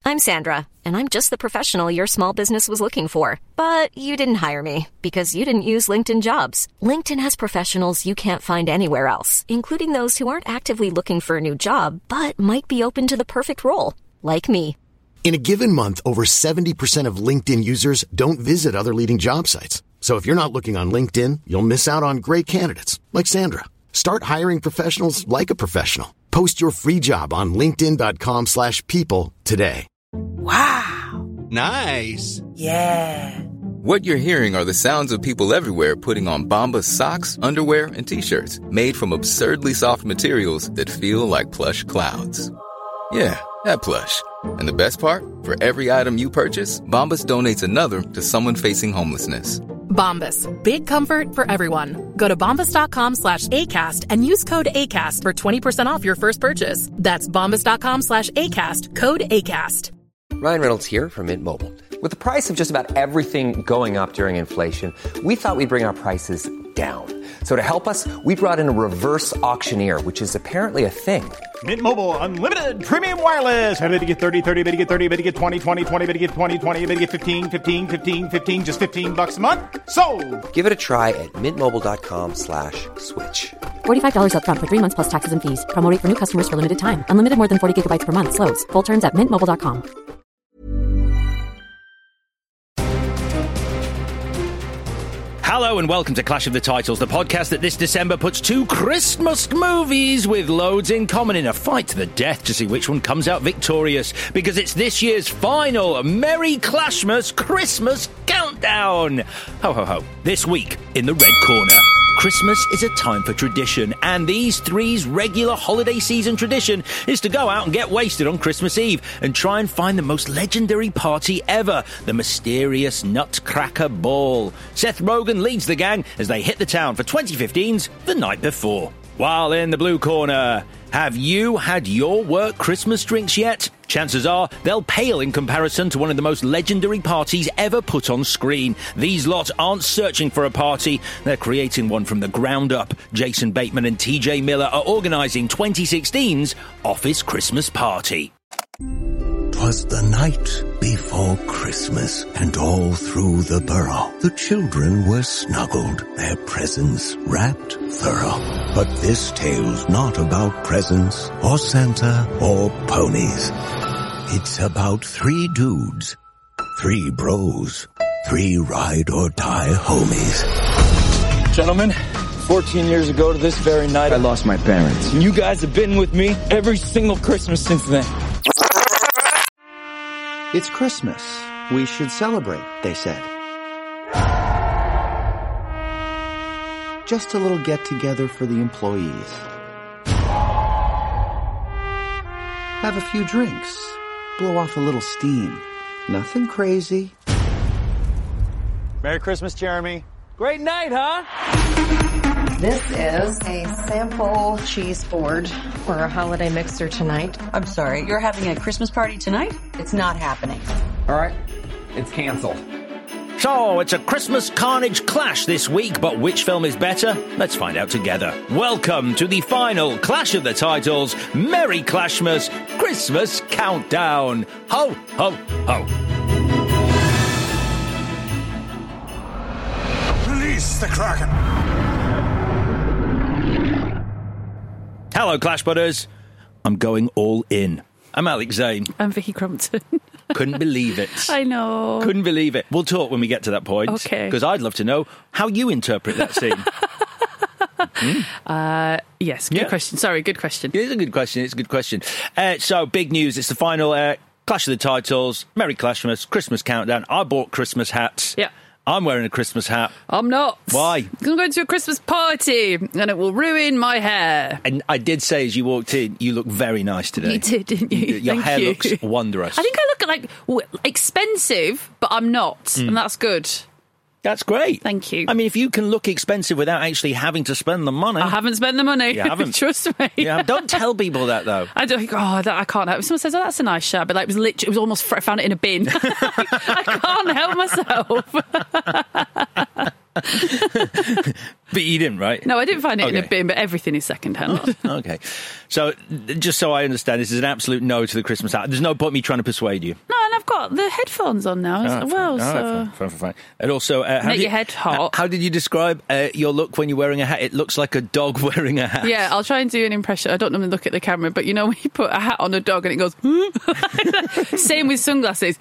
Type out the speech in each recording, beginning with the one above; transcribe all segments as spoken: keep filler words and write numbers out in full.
I'm Sandra, and I'm just the professional your small business was looking for. But you didn't hire me because you didn't use LinkedIn Jobs. LinkedIn has professionals you can't find anywhere else, including those who aren't actively looking for a new job, but might be open to the perfect role, like me. In a given month, over seventy percent of LinkedIn users don't visit other leading job sites. So if you're not looking on LinkedIn, you'll miss out on great candidates, like Sandra. Start hiring professionals like a professional. Post your free job on linkedin.com slash people today. Wow. Nice. Yeah. What you're hearing are the sounds of people everywhere putting on Bombas socks, underwear, and T-shirts made from absurdly soft materials that feel like plush clouds. Yeah, that plush. And the best part? For every item you purchase, Bombas donates another to someone facing homelessness. Bombas. Big comfort for everyone. Go to bombas.com slash ACAST and use code ACAST for twenty percent off your first purchase. That's bombas.com slash ACAST. Code ACAST. Ryan Reynolds here from Mint Mobile. With the price of just about everything going up during inflation, we thought we'd bring our prices down. So to help us, we brought in a reverse auctioneer, which is apparently a thing. Mint Mobile Unlimited Premium Wireless. How to get thirty, thirty, how to get thirty, how to get twenty, twenty, twenty, how to get twenty, twenty, how to get fifteen, fifteen, fifteen, fifteen, just fifteen bucks a month? Sold! Give it a try at mintmobile.com slash switch. forty-five dollars up front for three months plus taxes and fees. Promo rate for new customers for limited time. Unlimited more than forty gigabytes per month. Slows full terms at mint mobile dot com. Hello and welcome to Clash of the Titles, the podcast that this December puts two Christmas movies with loads in common in a fight to the death to see which one comes out victorious, because it's this year's final Merry Clashmas Christmas Countdown. Ho ho ho. This week in the red corner, Christmas is a time for tradition, and these three's regular holiday season tradition is to go out and get wasted on Christmas Eve and try and find the most legendary party ever, the mysterious Nutcracker Ball. Seth Rogen leads the gang as they hit the town for twenty fifteen's The Night Before. While in the blue corner, have you had your work Christmas drinks yet? Chances are they'll pale in comparison to one of the most legendary parties ever put on screen. These lot aren't searching for a party, they're creating one from the ground up. Jason Bateman and T J Miller are organising twenty sixteen's Office Christmas Party. 'Twas the night before Christmas, and all through the borough the children were snuggled, their presents wrapped thorough. But this tale's not about presents, or Santa, or ponies. It's about three dudes, three bros, three ride-or-die homies. Gentlemen, fourteen years ago to this very night, I lost my parents. And you guys have been with me every single Christmas since then. It's Christmas. We should celebrate, they said. Just a little get-together for the employees. Have a few drinks. Blow off a little steam. Nothing crazy. Merry Christmas, Jeremy. Great night, huh? This is a sample cheese board for a holiday mixer tonight. I'm sorry, you're having a Christmas party tonight? It's not happening. All right, it's canceled. So, it's a Christmas carnage clash this week, but which film is better? Let's find out together. Welcome to the final Clash of the Titles, Merry Clashmas Christmas Countdown. Ho, ho, ho. Release the Kraken. Hello, Clash Butters. I'm going all in. I'm Alex Zane. I'm Vicky Crumpton. Couldn't believe it. I know. Couldn't believe it. We'll talk when we get to that point. Okay. Because I'd love to know how you interpret that scene. mm? uh, yes, good yeah. question. Sorry, good question. It is a good question. It's a good question. Uh, so, big news. It's the final uh, Clash of the Titles, Merry Clashmas, Christmas Countdown. I bought Christmas hats. Yeah. I'm wearing a Christmas hat. I'm not. Why? Because I'm going to a Christmas party and it will ruin my hair. And I did say as you walked in, you look very nice today. You did, didn't you? Your Thank hair you. looks wondrous. I think I look like w- expensive, but I'm not. Mm. And that's good. That's great. Thank you. I mean, if you can look expensive without actually having to spend the money. I haven't spent the money. You haven't. Trust me. Yeah, don't tell people that, though. I don't. Oh, that, I can't help. If someone says, "Oh, that's a nice shirt," but like it was literally, it was almost. I found it in a bin. I can't help myself. But you didn't, right? No, I didn't find it okay. in a bin, but everything is second-hand. Oh, okay. So, just so I understand, this is an absolute no to the Christmas hat. There's no point me trying to persuade you. No, and I've got the headphones on now as Oh, well, fine. so... Oh, fine, fine, fine, fine. And also... Uh, how Make did, your head hot. How, how did you describe uh, your look when you're wearing a hat? It looks like a dog wearing a hat. Yeah, I'll try and do an impression. I don't normally look at the camera, but you know when you put a hat on a dog and it goes... Same with sunglasses.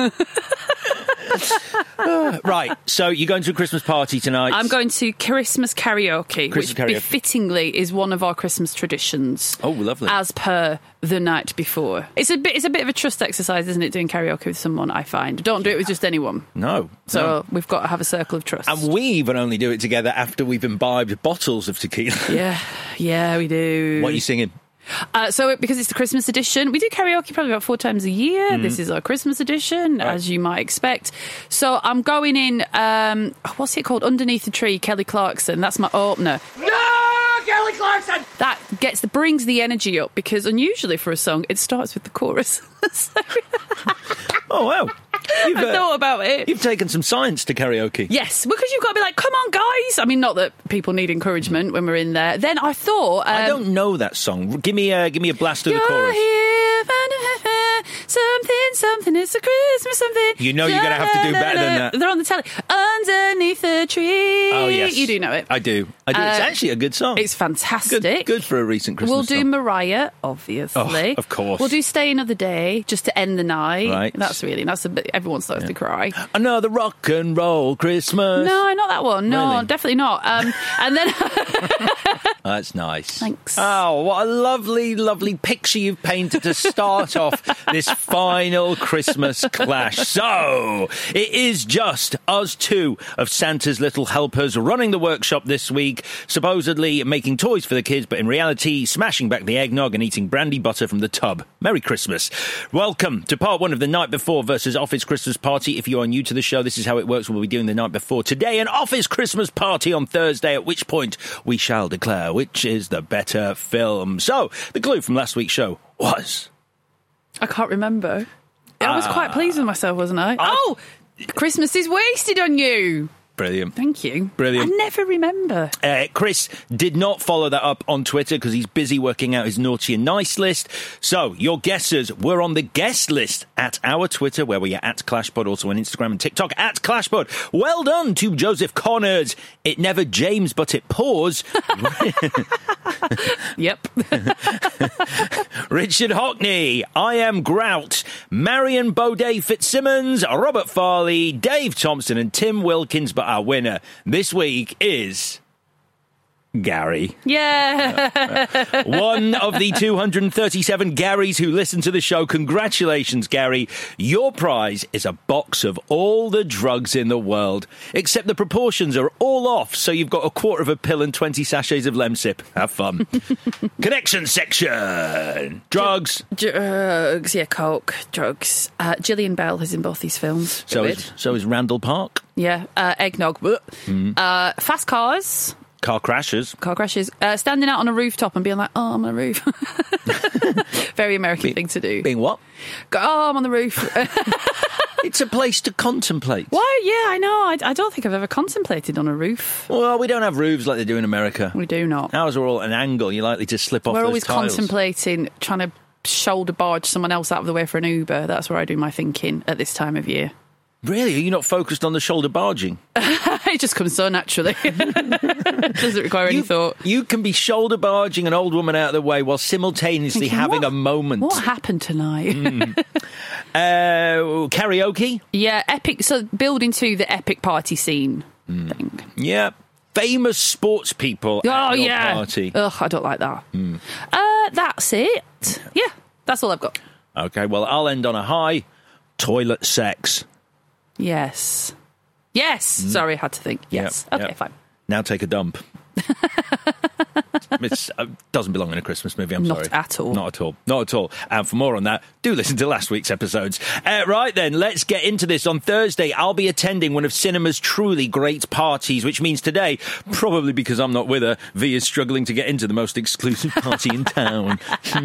Right, so you're going to a Christmas party tonight. I'm going to Christmas karaoke, Christmas which karaoke. befittingly is one of our Christmas traditions. Oh, lovely. As per the night before. It's a bit it's a bit of a trust exercise, isn't it, doing karaoke with someone, I find. Don't do it with just anyone. No. So no. we've got to have a circle of trust. And we even only do it together after we've imbibed bottles of tequila. Yeah, yeah, we do. What are you singing? Uh, so, it, because it's the Christmas edition, we do karaoke probably about four times a year. Mm. This is our Christmas edition, right. as you might expect. So, I'm going in, um, what's it called? Underneath the Tree, Kelly Clarkson. That's my opener. No, Kelly Clarkson! That gets the brings the energy up because unusually for a song, it starts with the chorus. So, oh, wow. You've, I uh, thought about it. You've taken some science to karaoke. Yes, because you've got to be like, come on, guys. I mean, not that people need encouragement when we're in there. Then I thought... Um, I don't know that song. Give me, uh, give me a blast of the You're chorus. Here, something, something, it's a Christmas something. You know you're going to have to do better than that. They're on the telly. Underneath the tree. Oh, yes. You do know it. I do. I do. It's Uh, actually a good song. It's fantastic. Good, good for a recent Christmas We'll do song. Mariah, obviously. Oh, of course. We'll do Stay Another Day, just to end the night. Right. That's really, that's a bit, everyone starts Yeah. to cry. Another rock and roll Christmas. No, not that one. No, Really? definitely not. Um, and then... That's nice. Thanks. Oh, what a lovely, lovely picture you've painted to start off this final Christmas clash. So, it is just us two of Santa's little helpers running the workshop this week, supposedly making toys for the kids, but in reality, smashing back the eggnog and eating brandy butter from the tub. Merry Christmas. Welcome to part one of the Night Before versus Office Christmas Party. If you are new to the show, this is how it works. We'll be doing the Night Before today, an Office Christmas Party on Thursday, at which point we shall declare which is the better film. So, the clue from last week's show was... I can't remember. I was Ah. quite pleased with myself, wasn't I? I- Oh! Christmas is wasted on you! Brilliant. Thank you. Brilliant. I never remember. Uh, Chris did not follow that up on Twitter because he's busy working out his naughty and nice list. So, your guesses were on the guest list at our Twitter, where we are at ClashPod, also on Instagram and TikTok at ClashPod. Well done to Joseph Connors. It never James, but it pours. Yep. Richard Hockney, I Am Grout, Marion Baudet Fitzsimmons, Robert Farley, Dave Thompson and Tim Wilkins, but our winner this week is... Gary. Yeah. One of the two hundred thirty-seven Garys who listen to the show. Congratulations, Gary. Your prize is a box of all the drugs in the world, except the proportions are all off, so you've got a quarter of a pill and twenty sachets of Lemsip. Have fun. Connection section. Drugs. Drugs, yeah, coke, drugs. Uh, Gillian Bell is in both these films. So Bit is, so is Randall Park. Yeah, uh, eggnog. Mm. Uh, fast cars. Car crashes. Car crashes. Uh, standing out on a rooftop and being like, oh, I'm on a roof. Very American Be- thing to do. Being what? Go, oh, I'm on the roof. It's a place to contemplate. Why? Yeah, I know. I, I don't think I've ever contemplated on a roof. Well, we don't have roofs like they do in America. We do not. Ours are all at an angle. You're likely to slip off We're those always tiles. contemplating trying to shoulder barge someone else out of the way for an Uber. That's where I do my thinking at this time of year. Really? Are you not focused on the shoulder barging? It just comes so naturally. Doesn't require any you, thought. You can be shoulder barging an old woman out of the way while simultaneously Thinking, having what- a moment. What happened tonight? Mm. uh, karaoke? Yeah, epic. So building to the epic party scene thing. Yeah. Famous sports people Oh, at your yeah. party. Ugh, I don't like that. Mm. Uh, that's it. Yeah, that's all I've got. Okay, well, I'll end on a high. Toilet sex. Yes. Yes. Mm. Sorry, I had to think. Yes. Yep, Okay, yep. fine. Now take a dump. It uh, doesn't belong in a Christmas movie, I'm Not sorry. at all. Not at all. Not at all. And for more on that, do listen to last week's episodes. Uh, right then, let's get into this. On Thursday, I'll be attending one of cinema's truly great parties, which means today, probably because I'm not with her, V is struggling to get into the most exclusive party in town.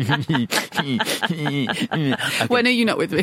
When are you not with me?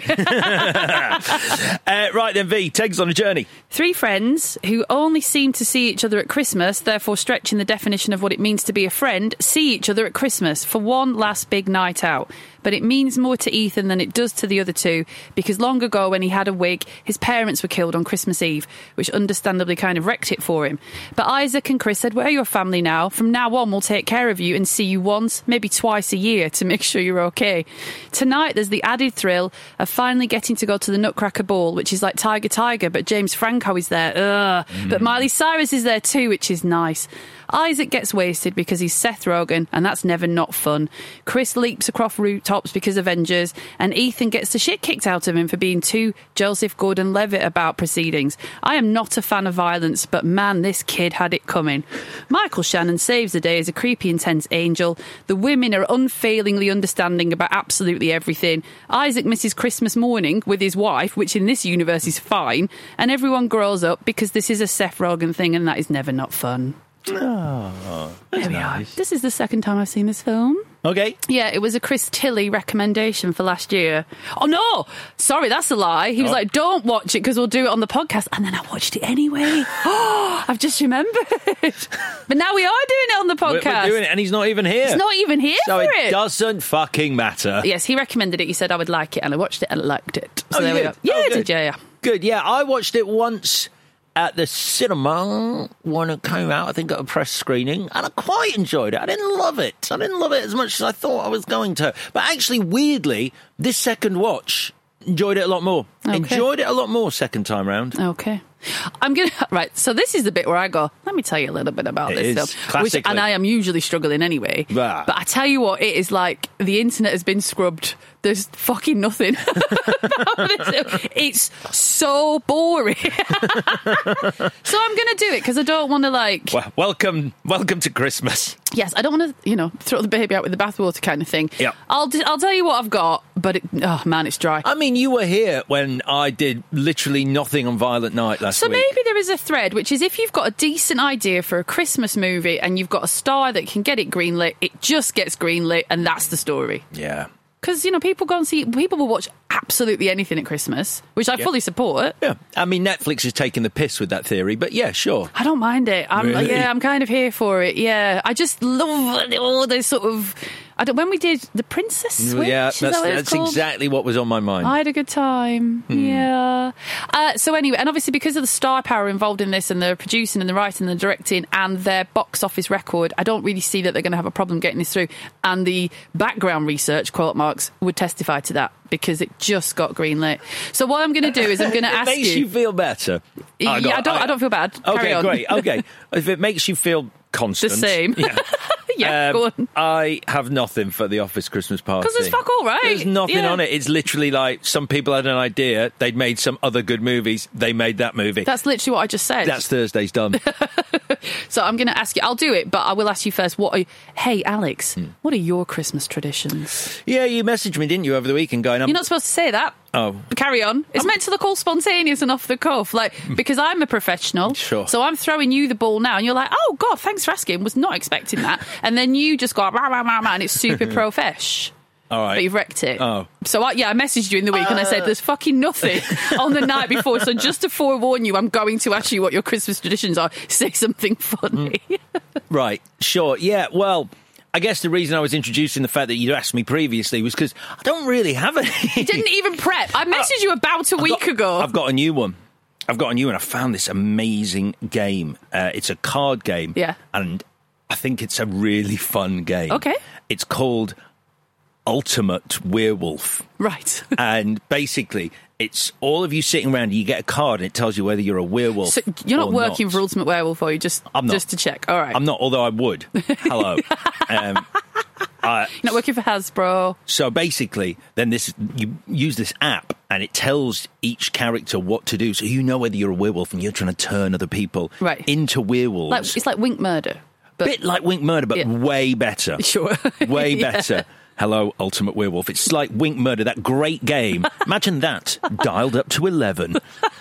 uh, right then, V, take us on a journey. Three friends who only seem to see each other at Christmas, therefore stretching the definition of what it means to be a friend, see each other at Christmas for one last big night out. But it means more to Ethan than it does to the other two, because long ago when he had a wig, his parents were killed on Christmas Eve, which understandably kind of wrecked it for him. But Isaac and Chris said, we're your family now. From now on, we'll take care of you and see you once, maybe twice a year to make sure you're okay. Tonight, there's the added thrill of finally getting to go to the Nutcracker Ball, which is like Tiger Tiger, but James Franco is there. Ugh. Mm. But Miley Cyrus is there too, which is nice. Isaac gets wasted because he's Seth Rogen, and that's never not fun. Chris leaps across rooftops because Avengers, and Ethan gets the shit kicked out of him for being too Joseph Gordon-Levitt about proceedings. I am not a fan of violence, but man, this kid had it coming. Michael Shannon saves the day as a creepy, intense angel. The women are unfailingly understanding about absolutely everything. Isaac misses Christmas morning with his wife, which in this universe is fine, and everyone grows up because this is a Seth Rogen thing, and that is never not fun. Oh, there we nice. are. This is the second time I've seen this film. Okay. Yeah, it was a Chris Tilley recommendation for last year. Oh, no! Sorry, that's a lie. He was Oh. like, don't watch it because we'll do it on the podcast. And then I watched it anyway. Oh, I've just remembered. But now we are doing it on the We're, podcast. we're doing it, and he's not even here. He's not even here so for it. it. doesn't fucking matter. Yes, he recommended it. He said I would like it, and I watched it and I liked it. So Oh, there you we did? go. Yeah, Oh, I good. did, yeah, yeah. Good, yeah. I watched it once at the cinema when it came out, I think at a press screening, and I quite enjoyed it. I didn't love it. I didn't love it as much as I thought I was going to. But actually, weirdly, this second watch, enjoyed it a lot more. Okay. Enjoyed it a lot more second time round. Okay. I'm going to... Right, so this is the bit where I go, let me tell you a little bit about It this is, film. Which, classically. and I am usually struggling anyway. Bah. But I tell you what, it is like the internet has been scrubbed. There's fucking nothing about this. It's so boring. So I'm going to do it because I don't want to like... Well, welcome, welcome to Christmas. Yes, I don't want to, you know, throw the baby out with the bathwater kind of thing. Yeah. I'll, d- I'll tell you what I've got, but it, oh man, it's dry. I mean, you were here when I did literally nothing on Violent Night last So week. maybe there is a thread, which is if you've got a decent idea for a Christmas movie and you've got a star that can get it greenlit, it just gets greenlit, and that's the story. Yeah. Because, you know, people go and see, people will watch absolutely anything at Christmas, which I Yeah. fully support. Yeah. I mean, Netflix is taking the piss with that theory, but yeah, sure. I don't mind it. I'm, Really? Yeah, I'm kind of here for it. Yeah, I just love all those sort of. I don't, when we did The Princess Switch, Yeah, is that that's, what it's that's called? exactly what was on my mind. I had a good time. Hmm. Yeah. Uh, so anyway, and obviously because of the star power involved in this and the producing and the writing and the directing and their box office record, I don't really see that they're going to have a problem getting this through. And the background research, quote marks, would testify to that because it just got greenlit. So what I'm going to do is I'm going to It ask makes you feel better. Yeah, I, got- don't. I, don't feel bad. Okay, Carry on. great. Okay, if it makes you feel constant, The same. Yeah. Yeah, Um, go on. I have nothing for the Office Christmas party. 'Cause there's fuck all, right? There's nothing Yeah. on it. It's literally like some people had an idea. They'd made some other good movies. They made that movie. That's literally what I just said. That's Thursday's done. So I'm going to ask you. I'll do it, but I will ask you first. What? Are, hey, Alex, Hmm. what are your Christmas traditions? Yeah, you messaged me, didn't you, over the weekend going, I'm, You're not supposed to say that. Oh. But carry on. It's meant to look all spontaneous and off the cuff, like because I'm a professional. Sure. So I'm throwing you the ball now, and you're like, "Oh God, thanks for asking." Was not expecting that, and then you just go rah rah rah rah, and it's super profesh. all right. But you've wrecked it. Oh. So, I, yeah, I messaged you in the week and I said, there's fucking nothing on the night before. So just to forewarn you, I'm going to ask you what your Christmas traditions are. Say something funny. Right, sure. Yeah, well, I guess the reason I was introducing the fact that you'd asked me previously was because I don't really have any. You didn't even prep. I messaged you about a week got, ago. I've got a new one. I've got a new one. I found this amazing game. Uh, it's a card game. Yeah. And I think it's a really fun game. Okay. It's called Ultimate Werewolf. Right. And basically, it's all of you sitting around, you get a card and it tells you whether you're a werewolf. So you're not or working not. for Ultimate Werewolf, are you? Just, I'm not. just to check. All right. I'm not, although I would. Hello. um, I, You're not working for Hasbro. So basically, then this you use this app and it tells each character what to do. So you know whether you're a werewolf and you're trying to turn other people Right. into werewolves. Like, it's like Wink Murder. But, Bit like Wink Murder, but yeah. way better. Sure. Way Yeah. better. Hello, Ultimate Werewolf. It's like Wink Murder, that great game. Imagine that, dialed up to eleven.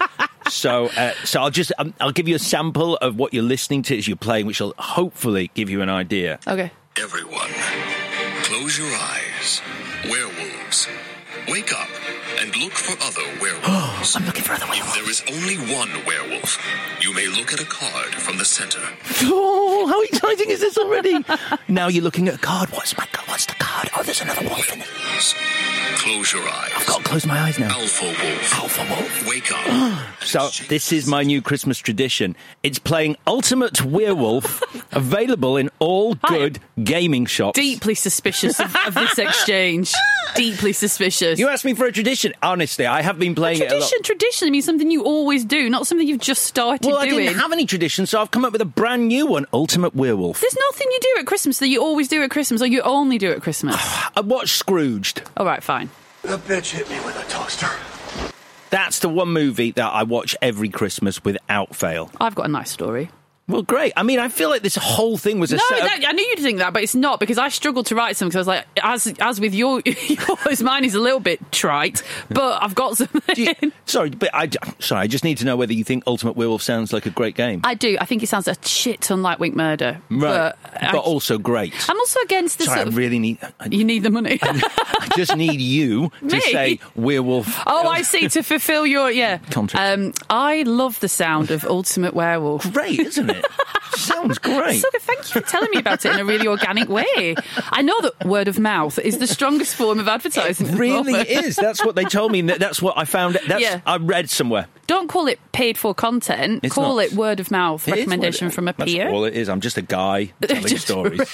So, uh, so I'll just um, I'll give you a sample of what you're listening to as you're playing, which will hopefully give you an idea. Okay. Everyone, close your eyes. Werewolves, wake up and look for other werewolves. I'm looking for other werewolves. There is only one werewolf. You may look at a card from the center. Oh, how exciting is this already? Now you're looking at a card. What's my card? What's the card? Oh, there's another wolf in it. Close your eyes. I've got to close my eyes now. Alpha wolf. Alpha wolf. Wake up. So this is my new Christmas tradition. It's playing Ultimate Werewolf, available in all good gaming shops. Deeply suspicious of, of this exchange. Deeply suspicious. You asked me for a tradition. Honestly, I have been playing tradition, it a lot. Tradition means something you always do, not something you've just started Well, I doing. didn't have any tradition, so I've come up with a brand new one, Ultimate Werewolf. There's nothing you do at Christmas that you always do at Christmas, or you only do at Christmas. I watched Scrooged. All right, fine. The bitch hit me with a toaster. That's the one movie that I watch every Christmas without fail. I've got a nice story. Well, great. I mean, I feel like this whole thing was a no, set up... that, I knew you'd think that, but it's not, because I struggled to write some, because I was like, as as with your, yours, mine is a little bit trite, but I've got something. You, sorry, but I, sorry, I just need to know whether you think Ultimate Werewolf sounds like a great game. I do. I think it sounds a shit ton like Wink Murder. Right, But, but I, also great. I'm also against the Sorry, sort I of... really need... I, You need the money. I just need you to Me? say werewolf. Oh, I see, to fulfil your, yeah. Contract. Um, I love the sound of Ultimate Werewolf. Great, isn't it? Sounds great. So good. Thank you for telling me about it in a really organic way. I know that word of mouth is the strongest form of advertising. It really is. That's what they told me. That's what I found. That's Yeah. I read somewhere. Don't call it paid for content. It's call not. it word of mouth It is recommendation what it- from a That's peer. all it is. I'm just a guy telling Just- stories.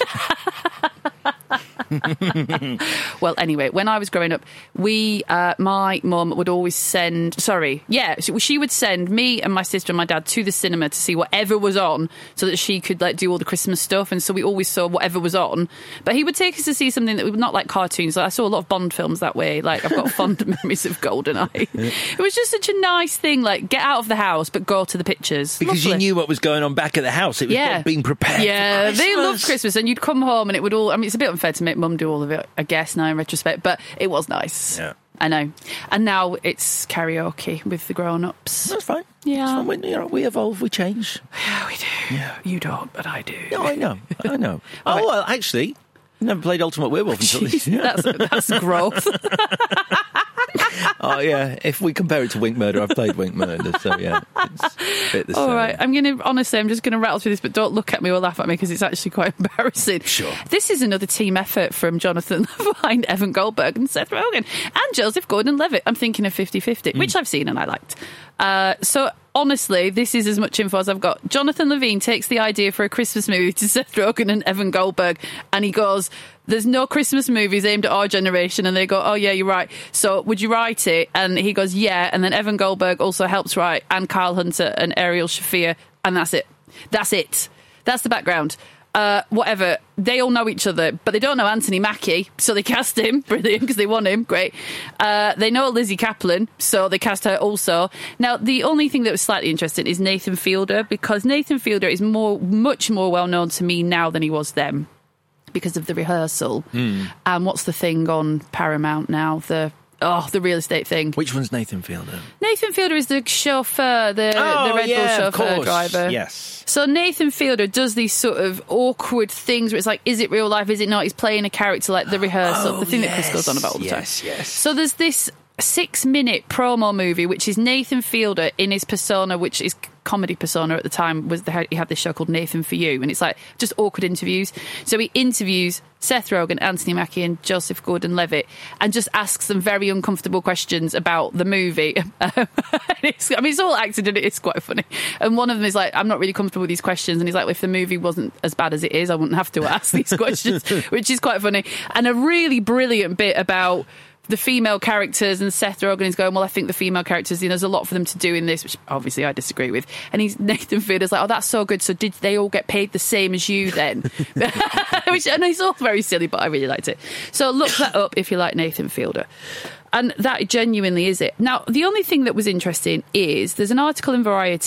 Well, anyway, when I was growing up, we, uh, my mum would always send, sorry, yeah, she, she would send me and my sister and my dad to the cinema to see whatever was on so that she could like do all the Christmas stuff. And so we always saw whatever was on. But he would take us to see something that was not like cartoons. Like, I saw a lot of Bond films that way. Like, I've got fond memories of GoldenEye. It was just such a nice thing, like, get out of the house, but go to the pictures. Because you Lovely. knew what was going on back at the house. It was Yeah. not being prepared. Yeah, for they loved Christmas. Christmas, and you'd come home and it would all. I mean, it's a bit unfair to make mum do all of it, I guess, now in retrospect, but it was nice. Yeah. I know. And now it's karaoke with the grown ups. That's fine. Yeah. It's fine. We, you know, we evolve, we change. Yeah, we do. Yeah. You don't, but I do. No, I know. I know. All oh, right. well, actually, I never played Ultimate Werewolf until this. Yeah. That's, that's growth. Oh, yeah. If we compare it to Wink Murder, I've played Wink Murder, so yeah, it's a bit the same. All right, I'm going to, honestly, I'm just going to rattle through this, but don't look at me or laugh at me because it's actually quite embarrassing. Sure. This is another team effort from Jonathan Levine, Evan Goldberg, and Seth Rogen, and Joseph Gordon-Levitt. I'm thinking of fifty fifty, mm. which I've seen and I liked. Uh, so, honestly, this is as much info as I've got. Jonathan Levine takes the idea for a Christmas movie to Seth Rogen and Evan Goldberg, and he goes, there's no Christmas movies aimed at our generation. And they go, oh, yeah, you're right. So would you write it? And he goes, yeah. And then Evan Goldberg also helps write, and Kyle Hunter and Ariel Shafir. And that's it. That's it. That's the background. Uh, whatever. They all know each other, but they don't know Anthony Mackie, so they cast him. Brilliant, because they want him. Great. Uh, they know Lizzie Kaplan, so they cast her also. Now, the only thing that was slightly interesting is Nathan Fielder, because Nathan Fielder is more, much more well known to me now than he was then, because of The Rehearsal. Mm. And what's the thing on Paramount now? The oh, the real estate thing. Which one's Nathan Fielder? Nathan Fielder is the chauffeur, the, oh, the Red yeah, Bull of chauffeur course. driver. Yes. So Nathan Fielder does these sort of awkward things where it's like, is it real life? Is it not? He's playing a character like The Rehearsal, oh, the thing yes. that Chris goes on about all the yes, time. Yes, yes. So there's this six-minute promo movie, which is Nathan Fielder in his persona, which is comedy persona at the time. Was the, he had this show called Nathan For You, and it's like just awkward interviews. So he interviews Seth Rogen, Anthony Mackie, and Joseph Gordon-Levitt, and just asks them very uncomfortable questions about the movie. Um, it's, I mean, it's all acted, and it's quite funny. And one of them is like, "I'm not really comfortable with these questions," and he's like, well, "If the movie wasn't as bad as it is, I wouldn't have to ask these questions," which is quite funny. And a really brilliant bit about the female characters, and Seth Rogen is going, well, I think the female characters, you know, there's a lot for them to do in this, which obviously I disagree with. And he's Nathan Fielder's like, oh, that's so good. So did they all get paid the same as you then? Which, and it's all very silly, but I really liked it. So look that up if you like Nathan Fielder. And that genuinely is it. Now, the only thing that was interesting is there's an article in Variety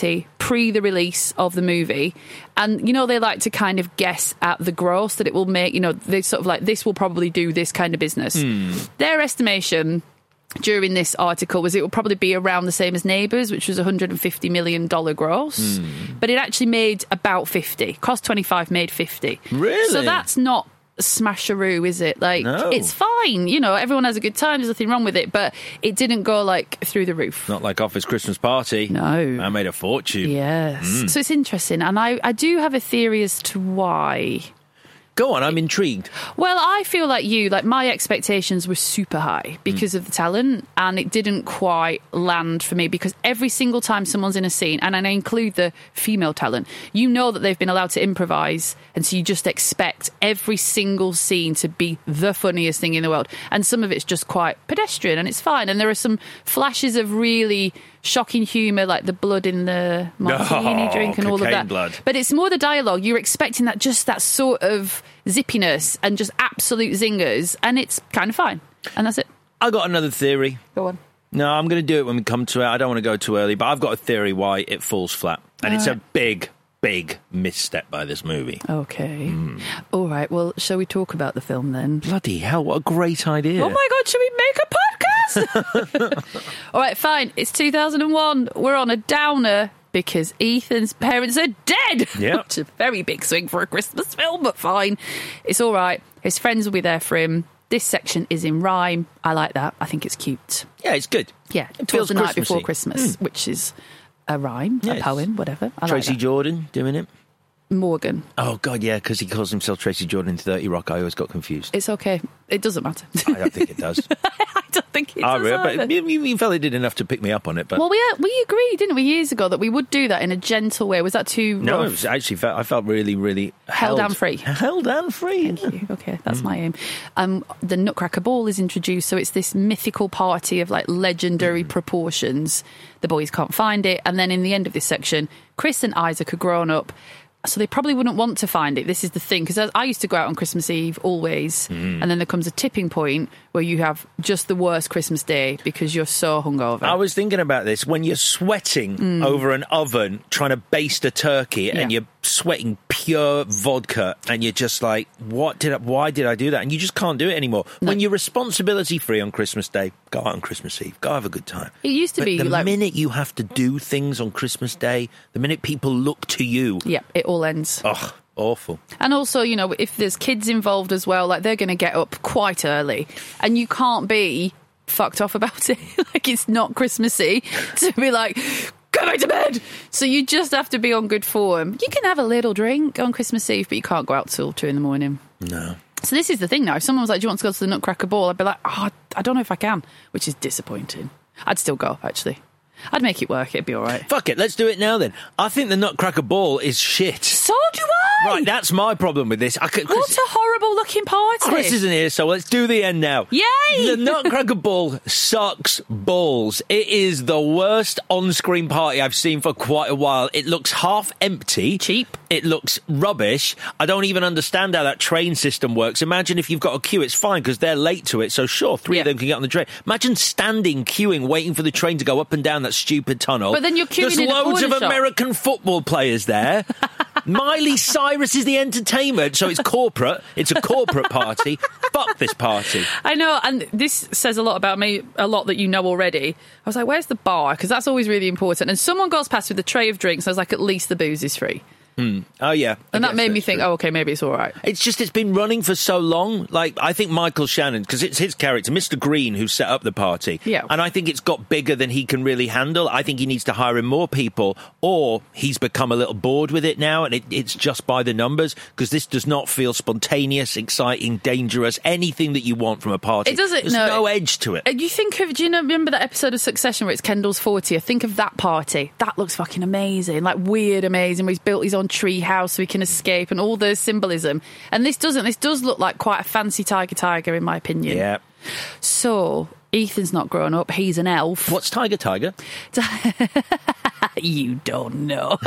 pre the release of the movie. And, you know, they like to kind of guess at the gross that it will make. You know, they sort of like, this will probably do this kind of business. Mm. Their estimation during this article was it will probably be around the same as Neighbours, which was a one hundred fifty million dollars gross. Mm. But it actually made about fifty. Cost twenty-five, made fifty. Really? So that's not a smasharoo, is it? Like, No. it's fine. You know, everyone has a good time. There's nothing wrong with it. But it didn't go, like, through the roof. Not like Office Christmas Party. No. I made a fortune. Yes. Mm. So it's interesting. And I, I do have a theory as to why. Go on, I'm intrigued. Well, I feel like you, like my expectations were super high because mm. of the talent, and it didn't quite land for me because every single time someone's in a scene, and I include the female talent, you know that they've been allowed to improvise, and so you just expect every single scene to be the funniest thing in the world. And some of it's just quite pedestrian, and it's fine. And there are some flashes of really shocking humour, like the blood in the martini oh, drink and all of that. Blood. But it's more the dialogue. You're expecting that, just that sort of zippiness and just absolute zingers, and it's kind of fine. And that's it. I got another theory. Go on. No, I'm going to do it when we come to it. I don't want to go too early, but I've got a theory why it falls flat. And All it's right. a big, big misstep by this movie. Okay. Mm. All right, well, shall we talk about the film then? Bloody hell, what a great idea. Oh my God, should we make a podcast? All right, fine. It's two thousand one. We're on a downer because Ethan's parents are dead. Yeah. Which is a very big swing for a Christmas film, but fine. It's all right. His friends will be there for him. This section is in rhyme. I like that. I think it's cute. Yeah, it's good. Yeah, It Twas feels the Night Christmassy. Before Christmas, Mm. which is a rhyme, Yes. a poem, whatever. I Tracy like that. Jordan doing it. Morgan. Oh, God, yeah, because he calls himself Tracy Jordan in thirty Rock. I always got confused. It's okay. It doesn't matter. I don't think it does. I don't think it I does really, either. but you, you felt it did enough to pick me up on it. But Well, we we agreed, didn't we, years ago, that we would do that in a gentle way. Was that too no, rough? it was actually felt, I felt really, really Held held and free. Held and free. Thank you. Okay, that's my aim. Um, the Nutcracker Ball is introduced, so it's this mythical party of like legendary proportions. The boys can't find it, and then in the end of this section, Chris and Isaac are grown up. So they probably wouldn't want to find it. This is the thing, because I used to go out on Christmas Eve always, Mm. and then there comes a tipping point where you have just the worst Christmas day because you're so hungover. I was thinking about this. When you're sweating Mm. over an oven trying to baste a turkey and Yeah. you're sweating pure vodka and you're just like, what did I, why did I do that? And you just can't do it anymore. When you're responsibility free on Christmas Day, go out on Christmas Eve. Go have a good time. It used to But be the like... minute you have to do things on Christmas Day, the minute people look to you. Yeah, it all ends. Ugh, awful. And also, you know, if there's kids involved as well, like they're going to get up quite early, and you can't be fucked off about it. Like it's not Christmassy to be like, go back to bed. So you just have to be on good form. You can have a little drink on Christmas Eve, but you can't go out till two in the morning. No. So this is the thing now. If someone was like, do you want to go to the Nutcracker Ball? I'd be like, oh, I don't know if I can, which is disappointing. I'd still go, actually. I'd make it work. It'd be all right. Fuck it, let's do it now then. I think the Nutcracker Ball is shit. So do I! Right, that's my problem with this. I could, What a horrible looking party. Chris isn't here, so let's do the end now. Yay! The Nutcracker Ball sucks balls. It is the worst on-screen party I've seen for quite a while. It looks half empty. Cheap. It looks rubbish. I don't even understand how that train system works. Imagine if you've got a queue, it's fine because they're late to it. So sure, three Yeah. of them can get on the train. Imagine standing, queuing, waiting for the train to go up and down that stupid tunnel. But then you're queuing There's in a loads of corner shop. American football players there. Miley Cyrus is the entertainment, so it's corporate. It's a corporate party. Fuck this party. I know, and this says a lot about me, a lot that you know already. I was like, where's the bar? Because that's always really important. And someone goes past with a tray of drinks, I was like, at least the booze is free. Hmm. Oh, yeah. And I that guess made me that's think, true. oh, okay, maybe it's all right. It's just, it's been running for so long. Like, I think Michael Shannon, because it's his character, Mister Green, who set up the party. Yeah. And I think it's got bigger than he can really handle. I think he needs to hire in more people, or he's become a little bored with it now, and it, it's just by the numbers, because this does not feel spontaneous, exciting, dangerous, anything that you want from a party. It doesn't, There's no. no edge to it. And you think of, do you know, remember that episode of Succession where it's Kendall's fortieth? Think of that party. That looks fucking amazing. Like, weird amazing, where he's built his own tree house so he can escape and all the symbolism. And this doesn't. This does look like quite a fancy Tiger Tiger, in my opinion. Yeah. So, Ethan's not grown up. He's an elf. What's Tiger Tiger? You don't know.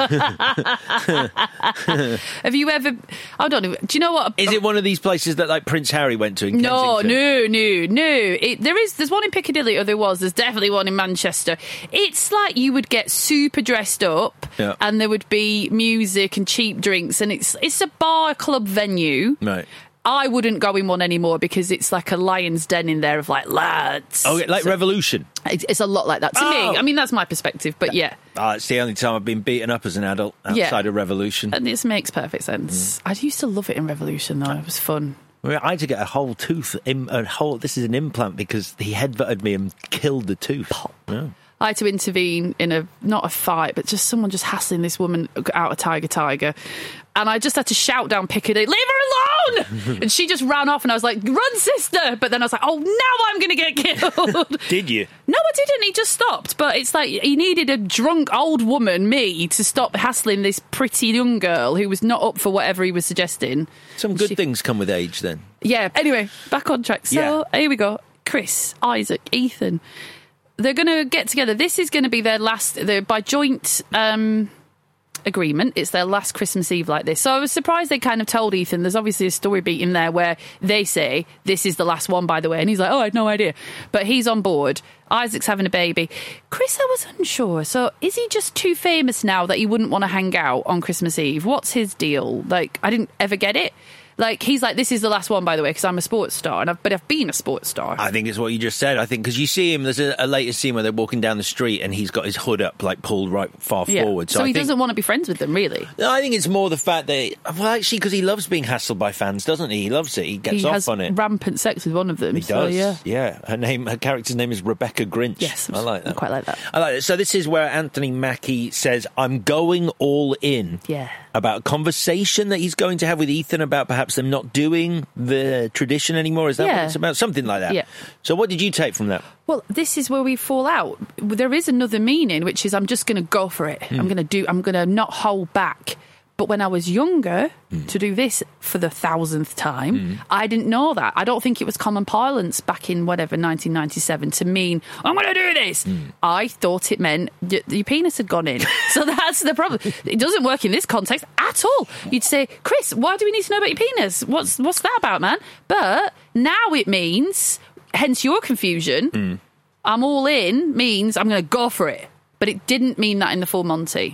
Have you ever... I don't know. Do you know what... Is it one of these places that, like, Prince Harry went to in No, Kensington? no, no, no. It, there is, there's one in Piccadilly, or there was. There's definitely one in Manchester. It's like you would get super dressed up, Yeah. and there would be music and cheap drinks, and it's it's a bar club venue. Right. I wouldn't go in one anymore because it's like a lion's den in there of like lads. Oh, like So- Revolution. It's, it's a lot like that to Oh. me. I mean, that's my perspective, but yeah. Oh, it's the only time I've been beaten up as an adult outside Yeah. of Revolution. And this makes perfect sense. I used to love it in Revolution, though. It was fun. Well, I had to get a whole tooth, im- a whole. This is an implant because he headbutted me and killed the tooth. Yeah. I had to intervene in a, not a fight, but just someone just hassling this woman out of Tiger Tiger. And I just had to shout down Piccadilly, leave her alone! And she just ran off and I was like, run, sister! But then I was like, oh, now I'm going to get killed. Did you? No, I didn't. He just stopped. But it's like he needed a drunk old woman, me, to stop hassling this pretty young girl who was not up for whatever he was suggesting. Some good She- things come with age then. Yeah, anyway, back on track. So here we go. Chris, Isaac, Ethan. They're going to get together. This is going to be their last, they're by joint um, agreement. It's their last Christmas Eve like this. So I was surprised they kind of told Ethan. There's obviously a story beat in there where they say, this is the last one, by the way. And he's like, oh, I had no idea. But he's on board. Isaac's having a baby. Chris, I was unsure. So is he just too famous now that he wouldn't want to hang out on Christmas Eve? What's his deal? Like, I didn't ever get it. Like, he's like, this is the last one, by the way, because I'm a sports star, and I've, but I've been a sports star. I think it's what you just said. I think because you see him, there's a, a later scene where they're walking down the street and he's got his hood up, like pulled right far Yeah. forward. So, I he think, doesn't want to be friends with them, really. No, I think it's more the fact that, well, actually, because he loves being hassled by fans, doesn't he? He loves it. He gets he off has on it. rampant sex with one of them. He so, does. yeah. yeah. Her name, her character's name is Rebecca Grinch. Yes, I like that. I quite like that. I like it. So this is where Anthony Mackie says, "I'm going all in." Yeah. About a conversation that he's going to have with Ethan about perhaps them not doing the tradition anymore. Is that Yeah. what it's about? Something like that. Yeah. So what did you take from that? Well, this is where we fall out. There is another meaning, which is I'm just going to go for it. Hmm. I'm going to do. I'm going to not hold back. But when I was younger, Hmm. to do this for the thousandth time, I didn't know that. I don't think it was common parlance back in whatever nineteen ninety-seven to mean I'm going to do this. Hmm. I thought it meant y- your penis had gone in. So that's the problem. It doesn't work in this context at all. You'd say, Chris, why do we need to know about your penis? What's what's that about, man? But now it means, hence your confusion. Hmm. I'm all in means I'm going to go for it. But it didn't mean that in the full Monty.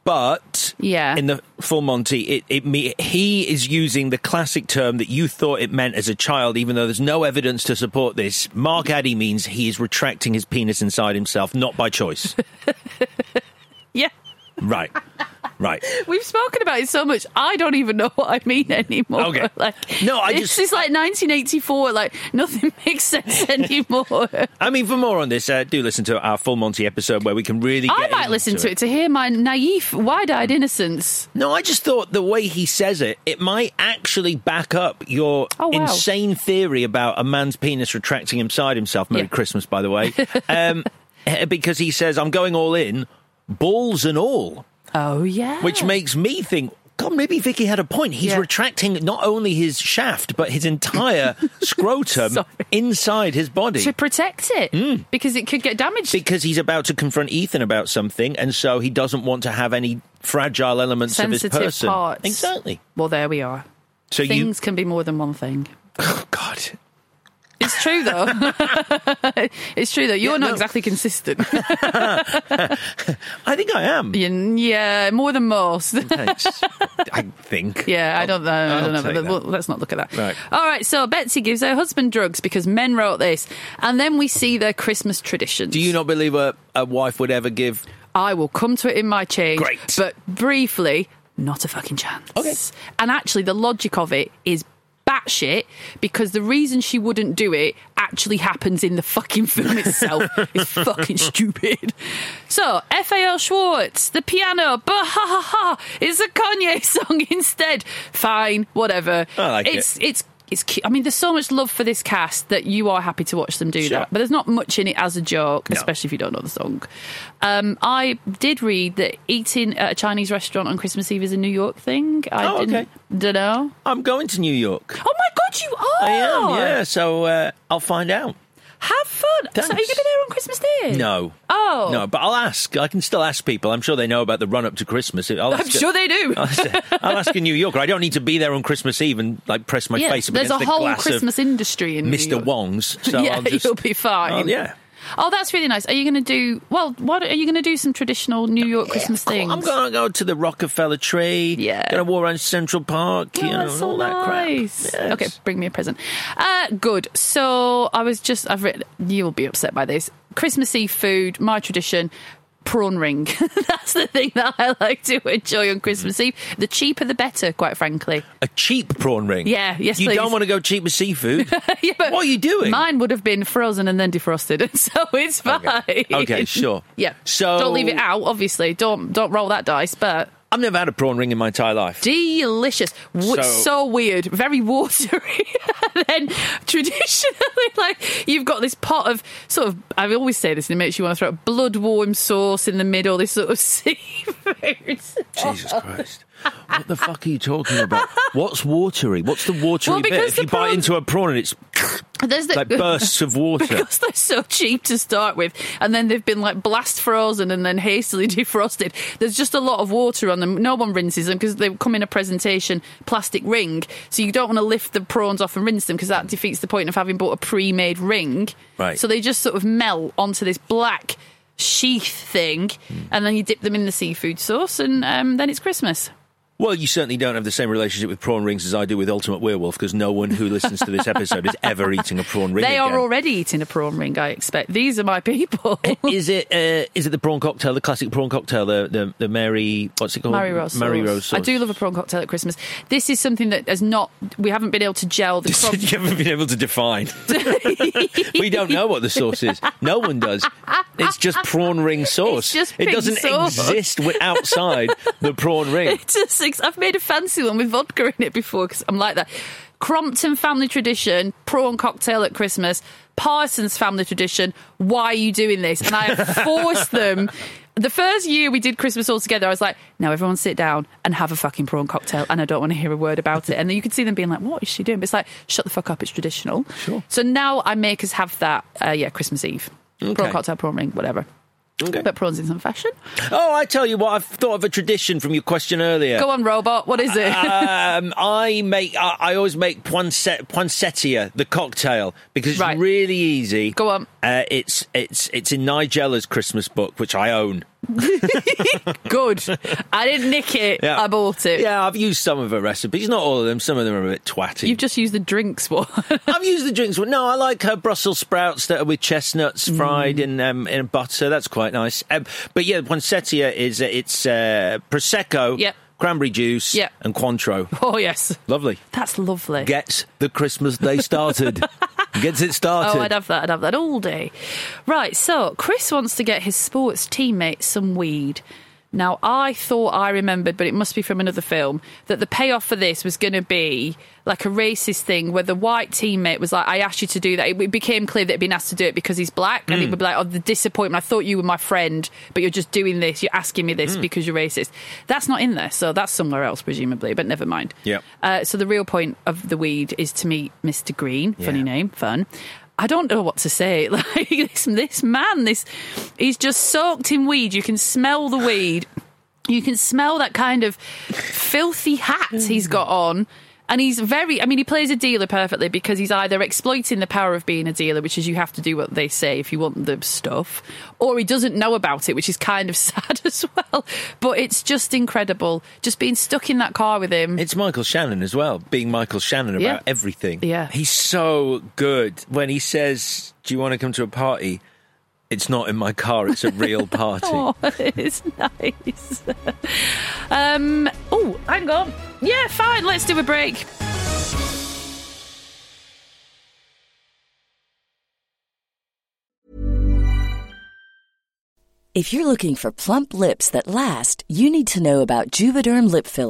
But yeah. in the full Monty, it, it me, he is using the classic term that you thought it meant as a child, even though there's no evidence to support this. Mark Addy means he is retracting his penis inside himself, not by choice. Yeah. Right. Right. We've spoken about it so much, I don't even know what I mean anymore. Okay. Like, No, I this just- is like nineteen eighty-four, like, nothing makes sense anymore. I mean, for more on this, uh, do listen to our full Monty episode where we can really get I might into listen to it to hear my naive, wide-eyed innocence. No, I just thought the way he says it, it might actually back up your Oh, wow. insane theory about a man's penis retracting inside himself. Merry Yeah. Christmas, by the way. um, because he says, I'm going all in, balls and all. Oh, yeah. Which makes me think, God, maybe Vicky had a point. He's Yeah. retracting not only his shaft, but his entire scrotum Sorry. inside his body. To protect it, because it could get damaged. Because he's about to confront Ethan about something, and so he doesn't want to have any fragile elements Sensitive of his person. parts. Exactly. Well, there we are. So Things can be more than one thing. Oh, God. It's true, though. It's true, though. You're Yeah, not no. exactly consistent. I think I am. Yeah, yeah, more than most. Thanks. I think. Yeah, I don't know. I I'll don't know. take But that. well, let's not look at that. Right. All right. So Betsy gives her husband drugs because men wrote this, and then we see their Christmas traditions. Do you not believe a, a wife would ever give... I will come to it in my change. Great. But briefly, not a fucking chance. Okay. And actually, the logic of it is batshit because the reason she wouldn't do it actually happens in the fucking film itself. It's fucking stupid. So, F A L Schwartz, the piano, but ha ha ha, it's a Kanye song instead. Fine, whatever. I like it's, it. It's It's cute. I mean, there's so much love for this cast that you are happy to watch them do Sure. that. But there's not much in it as a joke, No. especially if you don't know the song. Um, I did read that eating at a Chinese restaurant on Christmas Eve is a New York thing. I Oh, didn't, okay. Don't know. I'm going to New York. Oh my God, you are! I am, yeah. So uh, I'll find out. Have fun. So are you going to be there on Christmas Day? No. Oh. No, but I'll ask. I can still ask people. I'm sure they know about the run-up to Christmas. I'll I'm ask sure they do. I'll ask, I'll ask a New Yorker. I don't need to be there on Christmas Eve and like press my yeah, face up there's against a the whole glass Christmas of industry in Mister New York. Wong's. So yeah, I'll just, you'll be fine. Oh, yeah. Oh, that's really nice. Are you going to do, well, what are you going to do some traditional New York yeah, Christmas things? I'm going to go to the Rockefeller Tree. Yeah. Going to walk around Central Park, oh, you know, and so all that nice. crap. Yes. Okay, bring me a present. Uh, good. So I was just, I've written, you'll be upset by this. Christmas Eve food, my tradition, prawn ring. That's the thing that I like to enjoy on Christmas mm. Eve. The cheaper the better, quite frankly. A cheap prawn ring? Yeah, yes, You please. don't want to go cheap with seafood? yeah, but what are you doing? Mine would have been frozen and then defrosted, so it's fine. Okay, okay sure. Yeah. So don't leave it out, obviously. Don't don't roll that dice, but I've never had a prawn ring in my entire life. Delicious. W- So, so weird. Very watery. And then traditionally, like, you've got this pot of sort of, I always say this and it makes you want to throw a blood warm sauce in the middle, this sort of seafood. Jesus Christ. What the fuck are you talking about? What's watery? What's the watery well, bit? If you prawns, bite into a prawn and it's there's the, like bursts of water. Because they're so cheap to start with, and then they've been like blast frozen and then hastily defrosted. There's just a lot of water on them. No one rinses them because they come in a presentation plastic ring. So you don't want to lift the prawns off and rinse them because that defeats the point of having bought a pre-made ring. Right. So they just sort of melt onto this black sheath thing, mm. and then you dip them in the seafood sauce, and um, then it's Christmas. Well, you certainly don't have the same relationship with prawn rings as I do with Ultimate Werewolf, because no one who listens to this episode is ever eating a prawn ring They again. are already eating a prawn ring, I expect. These are my people. Is it uh, is it the prawn cocktail, the classic prawn cocktail, the the, the Mary, what's it called? Mary Rose Mary sauce. Rose sauce. I do love a prawn cocktail at Christmas. This is something that has not, we haven't been able to gel the crop. You haven't been able to define. We don't know what the sauce is. No one does. It's just prawn ring sauce. It's just it doesn't sauce. exist outside the prawn ring. It just, I've made a fancy one with vodka in it before because I'm like that. Crompton family tradition, prawn cocktail at Christmas. Parsons family tradition, why are you doing this? And I have forced them. The first year we did Christmas all together, I was like, now everyone sit down and have a fucking prawn cocktail, and I don't want to hear a word about it. And then you could see them being like, what is she doing? But it's like, shut the fuck up, it's traditional. Sure. So now I make us have that, uh, yeah, Christmas Eve. Okay. Prawn cocktail, prawn ring, whatever. Okay. But prawns in some fashion. Oh, I tell you what, I've thought of a tradition from your question earlier. Go on, robot. What is it? um, I make. I, I always make poinset, poinsettia, the cocktail, because it's Right. really easy. Go on. Uh, it's it's it's in Nigella's Christmas book, which I own. Good. I didn't nick it. Yeah. I bought it. Yeah, I've used some of her recipes. Not all of them. Some of them are a bit twatty. You've just used the drinks one. I've used the drinks one. No, I like her Brussels sprouts that are with chestnuts fried Mm. in um, in butter. That's quite nice. Um, but yeah, poinsettia is uh, it's uh, prosecco, Yep. cranberry juice, Yep. and Cointreau. Oh, yes. Lovely. That's lovely. Gets the Christmas day started. Gets it started. Oh, I'd have that. I'd have that all day. Right, so Chris wants to get his sports teammates some weed. Now, I thought I remembered, but it must be from another film, that the payoff for this was going to be like a racist thing where the white teammate was like, I asked you to do that. It became clear that he'd been asked to do it because he's black. And Mm. it would be like, oh, the disappointment. I thought you were my friend, but you're just doing this. You're asking me this Mm. because you're racist. That's not in there. So that's somewhere else, presumably, but never mind. Yep. Uh, so the real point of the weed is to meet Mister Green. Funny Yeah. name, fun. I don't know what to say. Like this, this man, this he's just soaked in weed. You can smell the weed. You can smell that kind of filthy hat he's got on. And he's very, I mean, he plays a dealer perfectly because he's either exploiting the power of being a dealer, which is you have to do what they say if you want the stuff, or he doesn't know about it, which is kind of sad as well. But it's just incredible. Just being stuck in that car with him. It's Michael Shannon as well, being Michael Shannon about Yeah. everything. Yeah. He's so good. When he says, do you want to come to a party? It's not in my car, it's a real party. Oh, it's nice. um, oh, hang on. Yeah, fine, let's do a break. If you're looking for plump lips that last, you need to know about Juvederm lip fillers.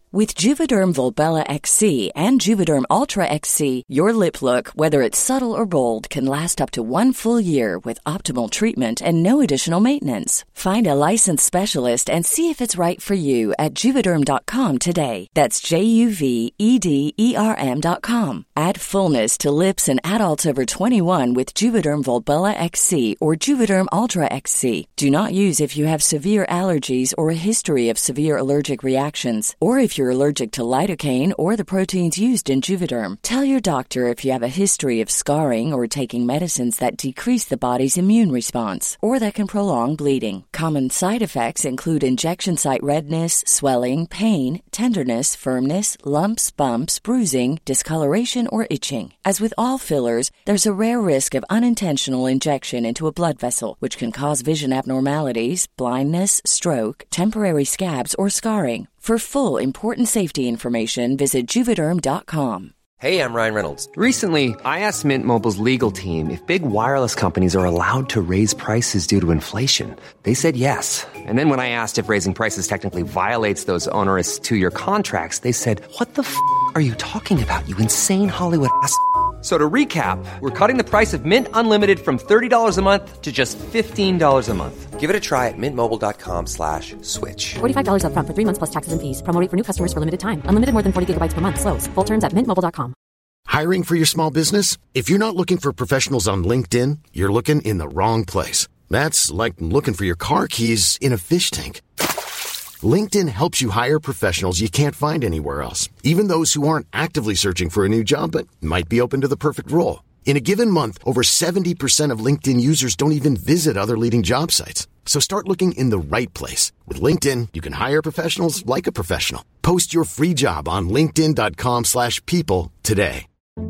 With Juvederm Volbella X C and Juvederm Ultra X C, your lip look, whether it's subtle or bold, can last up to one full year with optimal treatment and no additional maintenance. Find a licensed specialist and see if it's right for you at Juvederm dot com today. That's J U V E D E R M dot com. Add fullness to lips in adults over twenty-one with Juvederm Volbella X C or Juvederm Ultra X C. Do not use if you have severe allergies or a history of severe allergic reactions, or if you're allergic to lidocaine or the proteins used in Juvederm. Tell your doctor if you have a history of scarring or taking medicines that decrease the body's immune response or that can prolong bleeding. Common side effects include injection site redness, swelling, pain, tenderness, firmness, lumps, bumps, bruising, discoloration, or itching. As with all fillers, there's a rare risk of unintentional injection into a blood vessel, which can cause vision abnormalities, blindness, stroke, temporary scabs, or scarring. For full, important safety information, visit Juvederm dot com. Hey, I'm Ryan Reynolds. Recently, I asked Mint Mobile's legal team if big wireless companies are allowed to raise prices due to inflation. They said yes. And then when I asked if raising prices technically violates those onerous two-year contracts, they said, what the f*** are you talking about, you insane Hollywood ass f- So to recap, we're cutting the price of Mint Unlimited from thirty dollars a month to just fifteen dollars a month. Give it a try at mintmobile.com slash switch. forty-five dollars up front for three months plus taxes and fees. Promo rate for new customers for limited time. Unlimited more than forty gigabytes per month. Slows full terms at mint mobile dot com. Hiring for your small business? If you're not looking for professionals on LinkedIn, you're looking in the wrong place. That's like looking for your car keys in a fish tank. LinkedIn helps you hire professionals you can't find anywhere else, even those who aren't actively searching for a new job but might be open to the perfect role. In a given month, over seventy percent of LinkedIn users don't even visit other leading job sites. So start looking in the right place. With LinkedIn, you can hire professionals like a professional. Post your free job on linkedin dot com slash people today.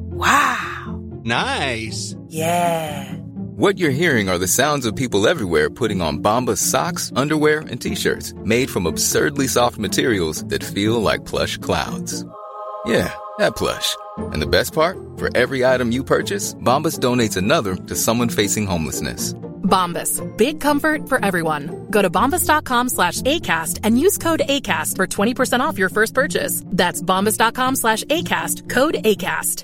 Wow. Nice. Yeah. What you're hearing are the sounds of people everywhere putting on Bombas socks, underwear, and T-shirts made from absurdly soft materials that feel like plush clouds. Yeah, that plush. And the best part? For every item you purchase, Bombas donates another to someone facing homelessness. Bombas. Big comfort for everyone. Go to bombas dot com slash ACAST and use code ACAST for twenty percent off your first purchase. That's bombas dot com slash ACAST. Code ACAST.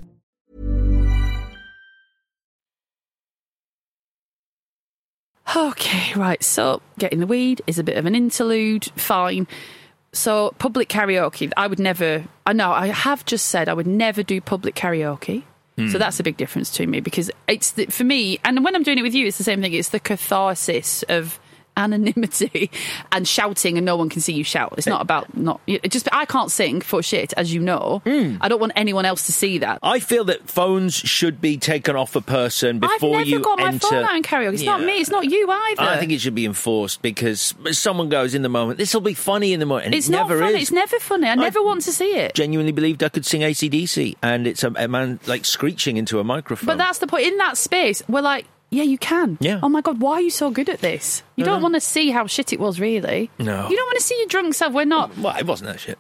Okay, right. So, getting the weed is a bit of an interlude. Fine. So, public karaoke. I would never... I know, I have just said I would never do public karaoke. Mm. So that's a big difference to me because it's the, for me, and when I'm doing it with you, it's the same thing. It's the catharsis of anonymity and shouting and no one can see you shout. It's not about not it just I can't sing for shit, as you know. mm. I don't want anyone else to see that. I feel that phones should be taken off a person before you enter. I've never got my phone out in karaoke. It's yeah. not me, it's not you either. I think it should be enforced because someone goes in the moment, this will be funny in the moment, and it's it never not funny. is. It's never funny. I, I never want to see it. Genuinely believed I could sing A C D C and it's a, a man like screeching into a microphone. But that's the point. In that space we're like, yeah, you can. Yeah. Oh my God, why are you so good at this? You no, don't no. want to see how shit it was, really. No. You don't want to see your drunk self. We're not. Well, it wasn't that shit.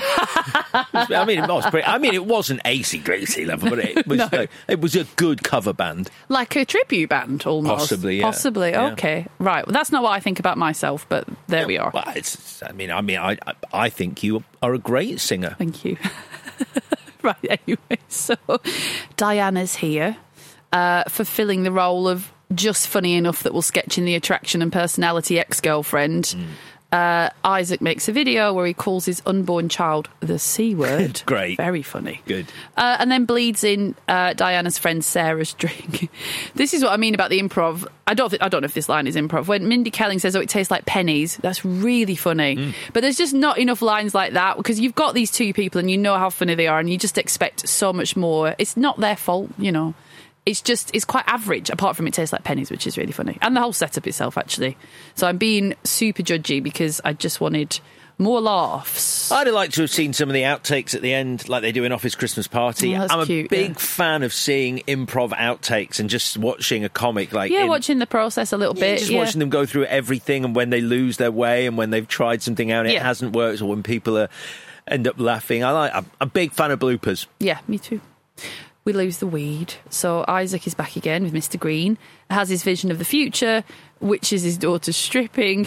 I mean, it was pretty, I mean, it wasn't A C D C level, but it was. no. like, it was a good cover band, like a tribute band, almost. Possibly, yeah. Possibly. Yeah. Okay, right. Well, that's not what I think about myself, but there yeah, we are. Well, it's. I mean, I mean, I, I think you are a great singer. Thank you. Right. Anyway, so Diana's here, uh, fulfilling the role of just funny enough that will sketch in the attraction and personality ex-girlfriend. Mm. Uh, Isaac makes a video where he calls his unborn child the C word. Great. Very funny. Good. Uh, and then bleeds in uh, Diana's friend Sarah's drink. This is what I mean about the improv. I don't th- I don't know if this line is improv. When Mindy Kaling says, oh, it tastes like pennies, that's really funny. Mm. But there's just not enough lines like that because you've got these two people and you know how funny they are and you just expect so much more. It's not their fault, you know. It's just, it's quite average, apart from it tastes like pennies, which is really funny. And the whole setup itself, actually. So I'm being super judgy because I just wanted more laughs. I'd have liked to have seen some of the outtakes at the end, like they do in Office Christmas Party. Oh, I'm a cute, big yeah. fan of seeing improv outtakes and just watching a comic. like Yeah, in, watching the process a little yeah, bit. Just yeah. watching them go through everything and when they lose their way and when they've tried something out and yeah. it hasn't worked or when people are, end up laughing. I like, I'm a big fan of bloopers. Yeah, me too. We lose the weed. So Isaac is back again with Mister Green, has his vision of the future, which is his daughter stripping.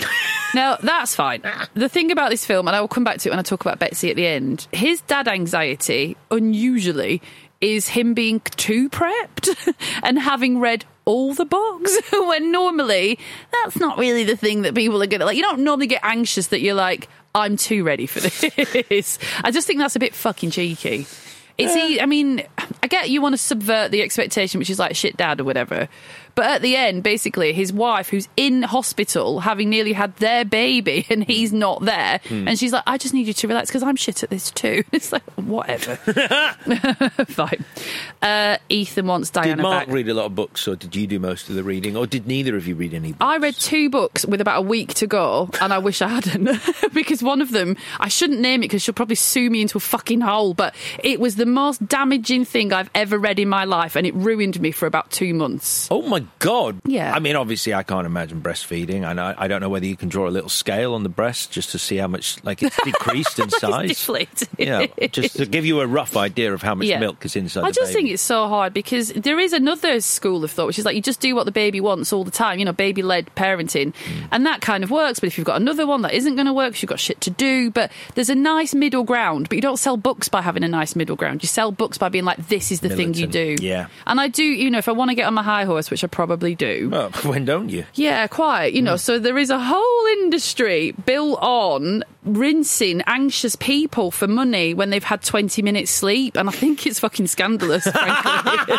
Now, that's fine. The thing about this film, and I will come back to it when I talk about Betsy at the end, his dad anxiety, unusually, is him being too prepped and having read all the books, when normally that's not really the thing that people are going to like. You don't normally get anxious that you're like, I'm too ready for this. I just think that's a bit fucking cheeky. It's, yeah. I mean, I get you want to subvert the expectation, which is like shit dad or whatever. But at the end, basically, his wife, who's in hospital, having nearly had their baby, and he's not there, mm. and she's like, I just need you to relax because I'm shit at this too. It's like, whatever. Fine. Uh, Ethan wants Diana Did Mark back. read a lot of books, or did you do most of the reading, or did neither of you read any books? I read two books with about a week to go, and I wish I hadn't, because one of them, I shouldn't name it because she'll probably sue me into a fucking hole, but it was the most damaging thing I've ever read in my life, and it ruined me for about two months. Oh my God. Yeah. I mean, obviously, I can't imagine breastfeeding, and I, I don't know whether you can draw a little scale on the breast just to see how much, like, it's decreased in size. It's deflated. Yeah, just to give you a rough idea of how much yeah. milk is inside I the just baby. think it's so hard because there is another school of thought, which is like you just do what the baby wants all the time, you know, baby-led parenting, mm. and that kind of works. But if you've got another one that isn't going to work, you've got shit to do. But there's a nice middle ground, but you don't sell books by having a nice middle ground. You sell books by being like, this is the Militant. thing you do. Yeah. And I do, you know, if I want to get on my high horse, which I probably do. Well, when don't you? Yeah, quite. You know, mm. so there is a whole industry built on rinsing anxious people for money when they've had twenty minutes sleep, and I think it's fucking scandalous, frankly.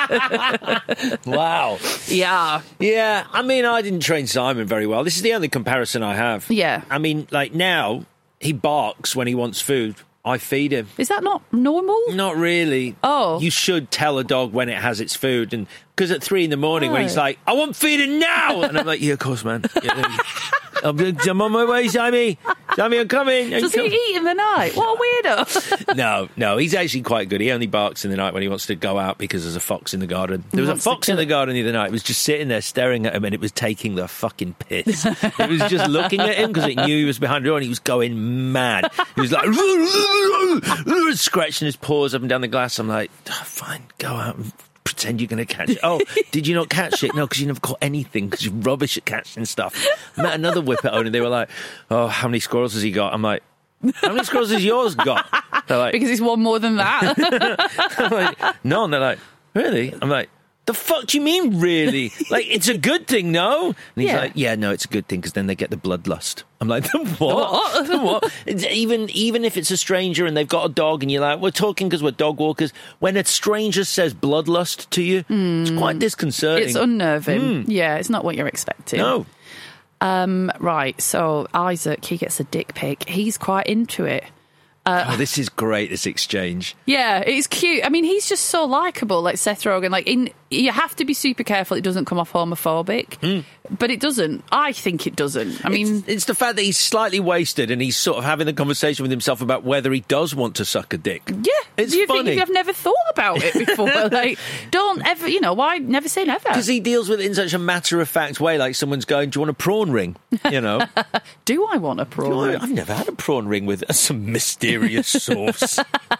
Wow. Yeah. Yeah, I mean, I didn't train Simon very well. This is the only comparison I have. Yeah. I mean, like, now, he barks when he wants food. I feed him. Is that not normal? Not really. Oh. You should tell a dog when it has its food. And because at three in the morning oh. when he's like, I want feeding now! And I'm like, yeah, of course, man. Yeah, I'm on my way, Sammy. Sammy, I'm coming. I'm Does he eat in the night? What a weirdo. No, no, he's actually quite good. He only barks in the night when he wants to go out because there's a fox in the garden. There was a fox in the garden the other night. It was just sitting there staring at him, and it was taking the fucking piss. It was just looking at him because it knew he was behind the door, and he was going mad. He was like scratching his paws up and down the glass. I'm like, oh, fine, go out and pretend you're going to catch it. Oh, did you not catch it? No, because you never caught anything because you're rubbish at catching stuff. I met another whippet owner. They were like, oh, how many squirrels has he got? I'm like, how many squirrels has yours got? They're like, because he's one more than that. I'm like, no. And they're like, really? I'm like, the fuck do you mean, really? Like, it's a good thing, no? And he's Yeah. like, yeah, no, it's a good thing because then they get the bloodlust. I'm like, the what? What? The what? It's even, even if it's a stranger and they've got a dog and you're like, we're talking because we're dog walkers. When a stranger says bloodlust to you, mm. it's quite disconcerting. It's unnerving. Mm. Yeah, it's not what you're expecting. No. Um, right, so Isaac, he gets a dick pic. He's quite into it. Uh, oh, this is great, this exchange. Yeah, it's cute. I mean, he's just so likeable, like Seth Rogen. Like, in, you have to be super careful it doesn't come off homophobic, mm. but it doesn't. I think it doesn't. I mean... It's, it's the fact that he's slightly wasted and he's sort of having the conversation with himself about whether he does want to suck a dick. Yeah. It's you funny. Think, I've never thought about it before. Like, don't ever, you know, why never say never? Because he deals with it in such a matter-of-fact way, like someone's going, do you want a prawn ring? You know? Do I want a prawn I, ring? I've never had a prawn ring with some mysterious sauce.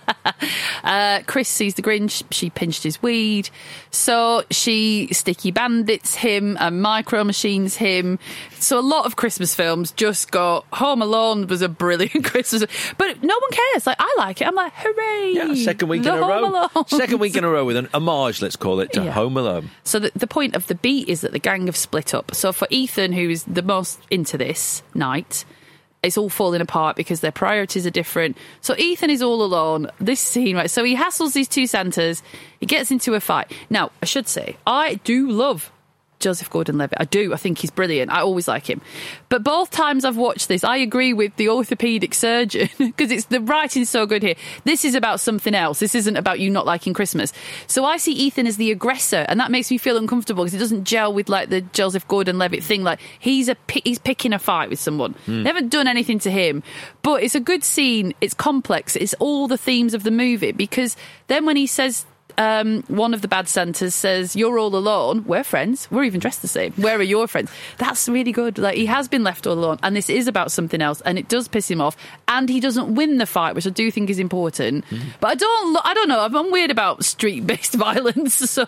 uh, Chris sees the Grinch. She pinched his weed. So she sticky bandits him and micro machines him. So a lot of Christmas films just go, Home Alone was a brilliant Christmas. But no one cares. Like, I like it. I'm like, hooray. Yeah, second week the in a Home row. Alone. Second week in a row with an homage, let's call it, to Yeah. Home Alone. So the, the point of the beat is that the gang have split up. So for Ethan, who is the most into this night, it's all falling apart because their priorities are different. So Ethan is all alone. This scene, right? So he hassles these two Santas. He gets into a fight. Now, I should say, I do love Joseph Gordon-Levitt. I do. I think he's brilliant. I always like him. But both times I've watched this, I agree with the orthopaedic surgeon because it's the writing's so good here. This is about something else. This isn't about you not liking Christmas. So I see Ethan as the aggressor, and that makes me feel uncomfortable because it doesn't gel with like the Joseph Gordon-Levitt thing. Like he's a he's picking a fight with someone. Mm. They haven't done anything to him, but it's a good scene. It's complex. It's all the themes of the movie because then when he says. Um, one of the bad Santas says, you're all alone. We're friends. We're even dressed the same. Where are your friends? That's really good. Like, he has been left all alone, and this is about something else, and it does piss him off, and he doesn't win the fight, which I do think is important. Mm. But I don't, I don't know. I'm weird about street-based violence, so...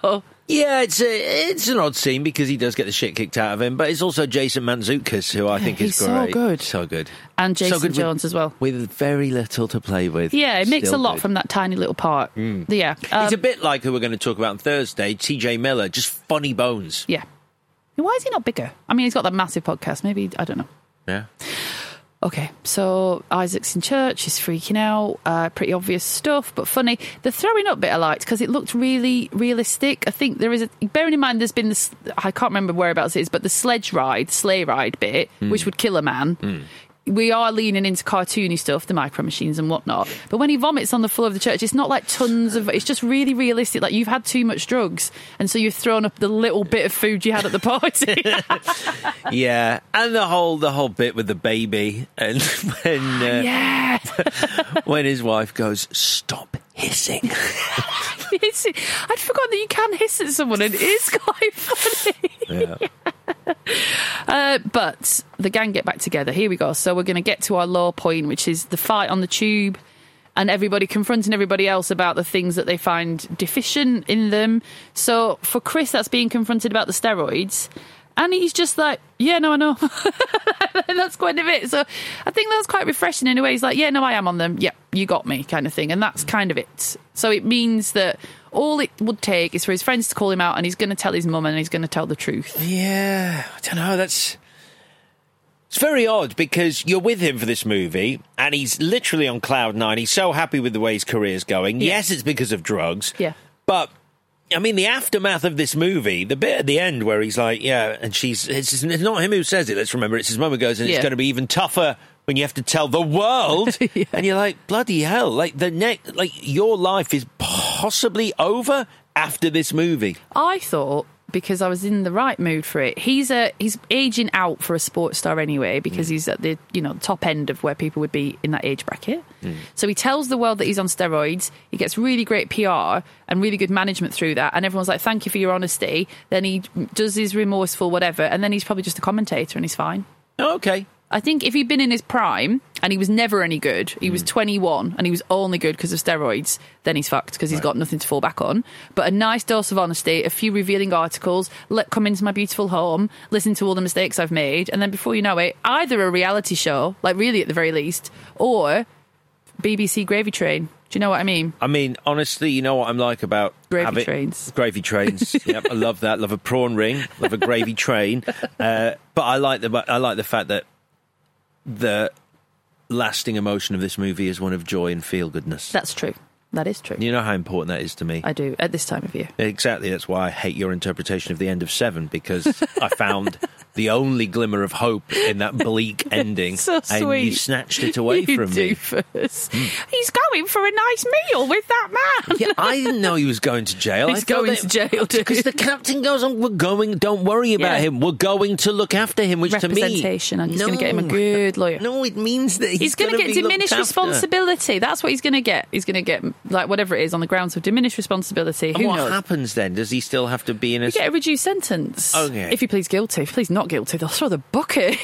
Yeah, it's a, it's an odd scene because he does get the shit kicked out of him, but it's also Jason Mantzoukas, who I think He's is great. so good. So good. And Jason so good Jones with, as well. With very little to play with. Yeah, it makes Still a lot good. from that tiny little part. Mm. Yeah. Um, He's a bit like who we're going to talk about on Thursday, T J Miller, just funny bones. Yeah. Why is he not bigger? I mean, he's got that massive podcast. Maybe, I don't know. Yeah. Okay, so Isaac's in church, he's freaking out, uh, pretty obvious stuff, but funny. The throwing up bit I liked because it looked really realistic. I think there is a, bearing in mind there's been this, I can't remember whereabouts it is, but the sledge ride, sleigh ride bit, mm. which would kill a man. Mm. We are leaning into cartoony stuff, the micro machines and whatnot. But when he vomits on the floor of the church, it's not like tons of... It's just really realistic. Like, you've had too much drugs, and so you've thrown up the little bit of food you had at the party. Yeah, and the whole the whole bit with the baby, and when uh, yeah, when his wife goes, "Stop hissing." Hissing. I'd forgotten that you can hiss at someone, and it is quite funny. Yeah. Uh, but the gang get back together. Here we go. So we're going to get to our low point, which is the fight on the tube and everybody confronting everybody else about the things that they find deficient in them. So for Chris, that's being confronted about the steroids. And he's just like, yeah, no, I know. That's quite a bit. So I think that's quite refreshing in a way. He's like, yeah, no, I am on them. Yeah, you got me kind of thing. And that's kind of it. So it means that all it would take is for his friends to call him out, and he's going to tell his mum, and he's going to tell the truth. Yeah, I don't know. That's... It's very odd because you're with him for this movie and he's literally on cloud nine. He's so happy with the way his career's going. Yeah. Yes, it's because of drugs. Yeah. But... I mean, the aftermath of this movie, the bit at the end where he's like, yeah, and she's, it's, it's not him who says it, let's remember, it's his mum who goes, and yeah. it's going to be even tougher when you have to tell the world. Yeah. And you're like, bloody hell, like, the next, like, your life is possibly over after this movie. I thought, because I was in the right mood for it, he's a he's aging out for a sports star anyway, because mm. he's at the, you know, top end of where people would be in that age bracket. Mm. So he tells the world that he's on steroids. He gets really great P R and really good management through that, and everyone's like, thank you for your honesty. Then he does his remorseful whatever, and then he's probably just a commentator and he's fine. Okay. I think if he'd been in his prime and he was never any good, he was twenty-one and he was only good because of steroids, then he's fucked because he's right. got nothing to fall back on. But a nice dose of honesty, a few revealing articles, let come into my beautiful home, listen to all the mistakes I've made, and then before you know it, either a reality show, like really at the very least, or B B C Gravy Train. Do you know what I mean? I mean, honestly, you know what I'm like about gravy having, trains. Gravy trains. Yep, I love that. Love a prawn ring. Love a gravy train. Uh, but I like the I like the fact that the lasting emotion of this movie is one of joy and feel-goodness. That's true. That is true. You know how important that is to me. I do, at this time of year. Exactly. That's why I hate your interpretation of the end of Seven, because I found the only glimmer of hope in that bleak ending. So and sweet. you snatched it away you from me. Doofus. Mm. He's going for a nice meal with that man. Yeah, I didn't know he was going to jail. He's I going that, to jail, dude. Because the captain goes on, we're going, don't worry about yeah. him. We're going to look after him, which to me... Representation, and he's no, going to get him a good lawyer. No, it means that he's, he's going to get diminished responsibility. That's what he's going to get. He's going to get, like, whatever it is, on the grounds of diminished responsibility. And Who what knows? happens then? Does he still have to be in a... You get a reduced sentence. Okay. If he pleads guilty. If he pleads not guilty, they'll throw the bucket.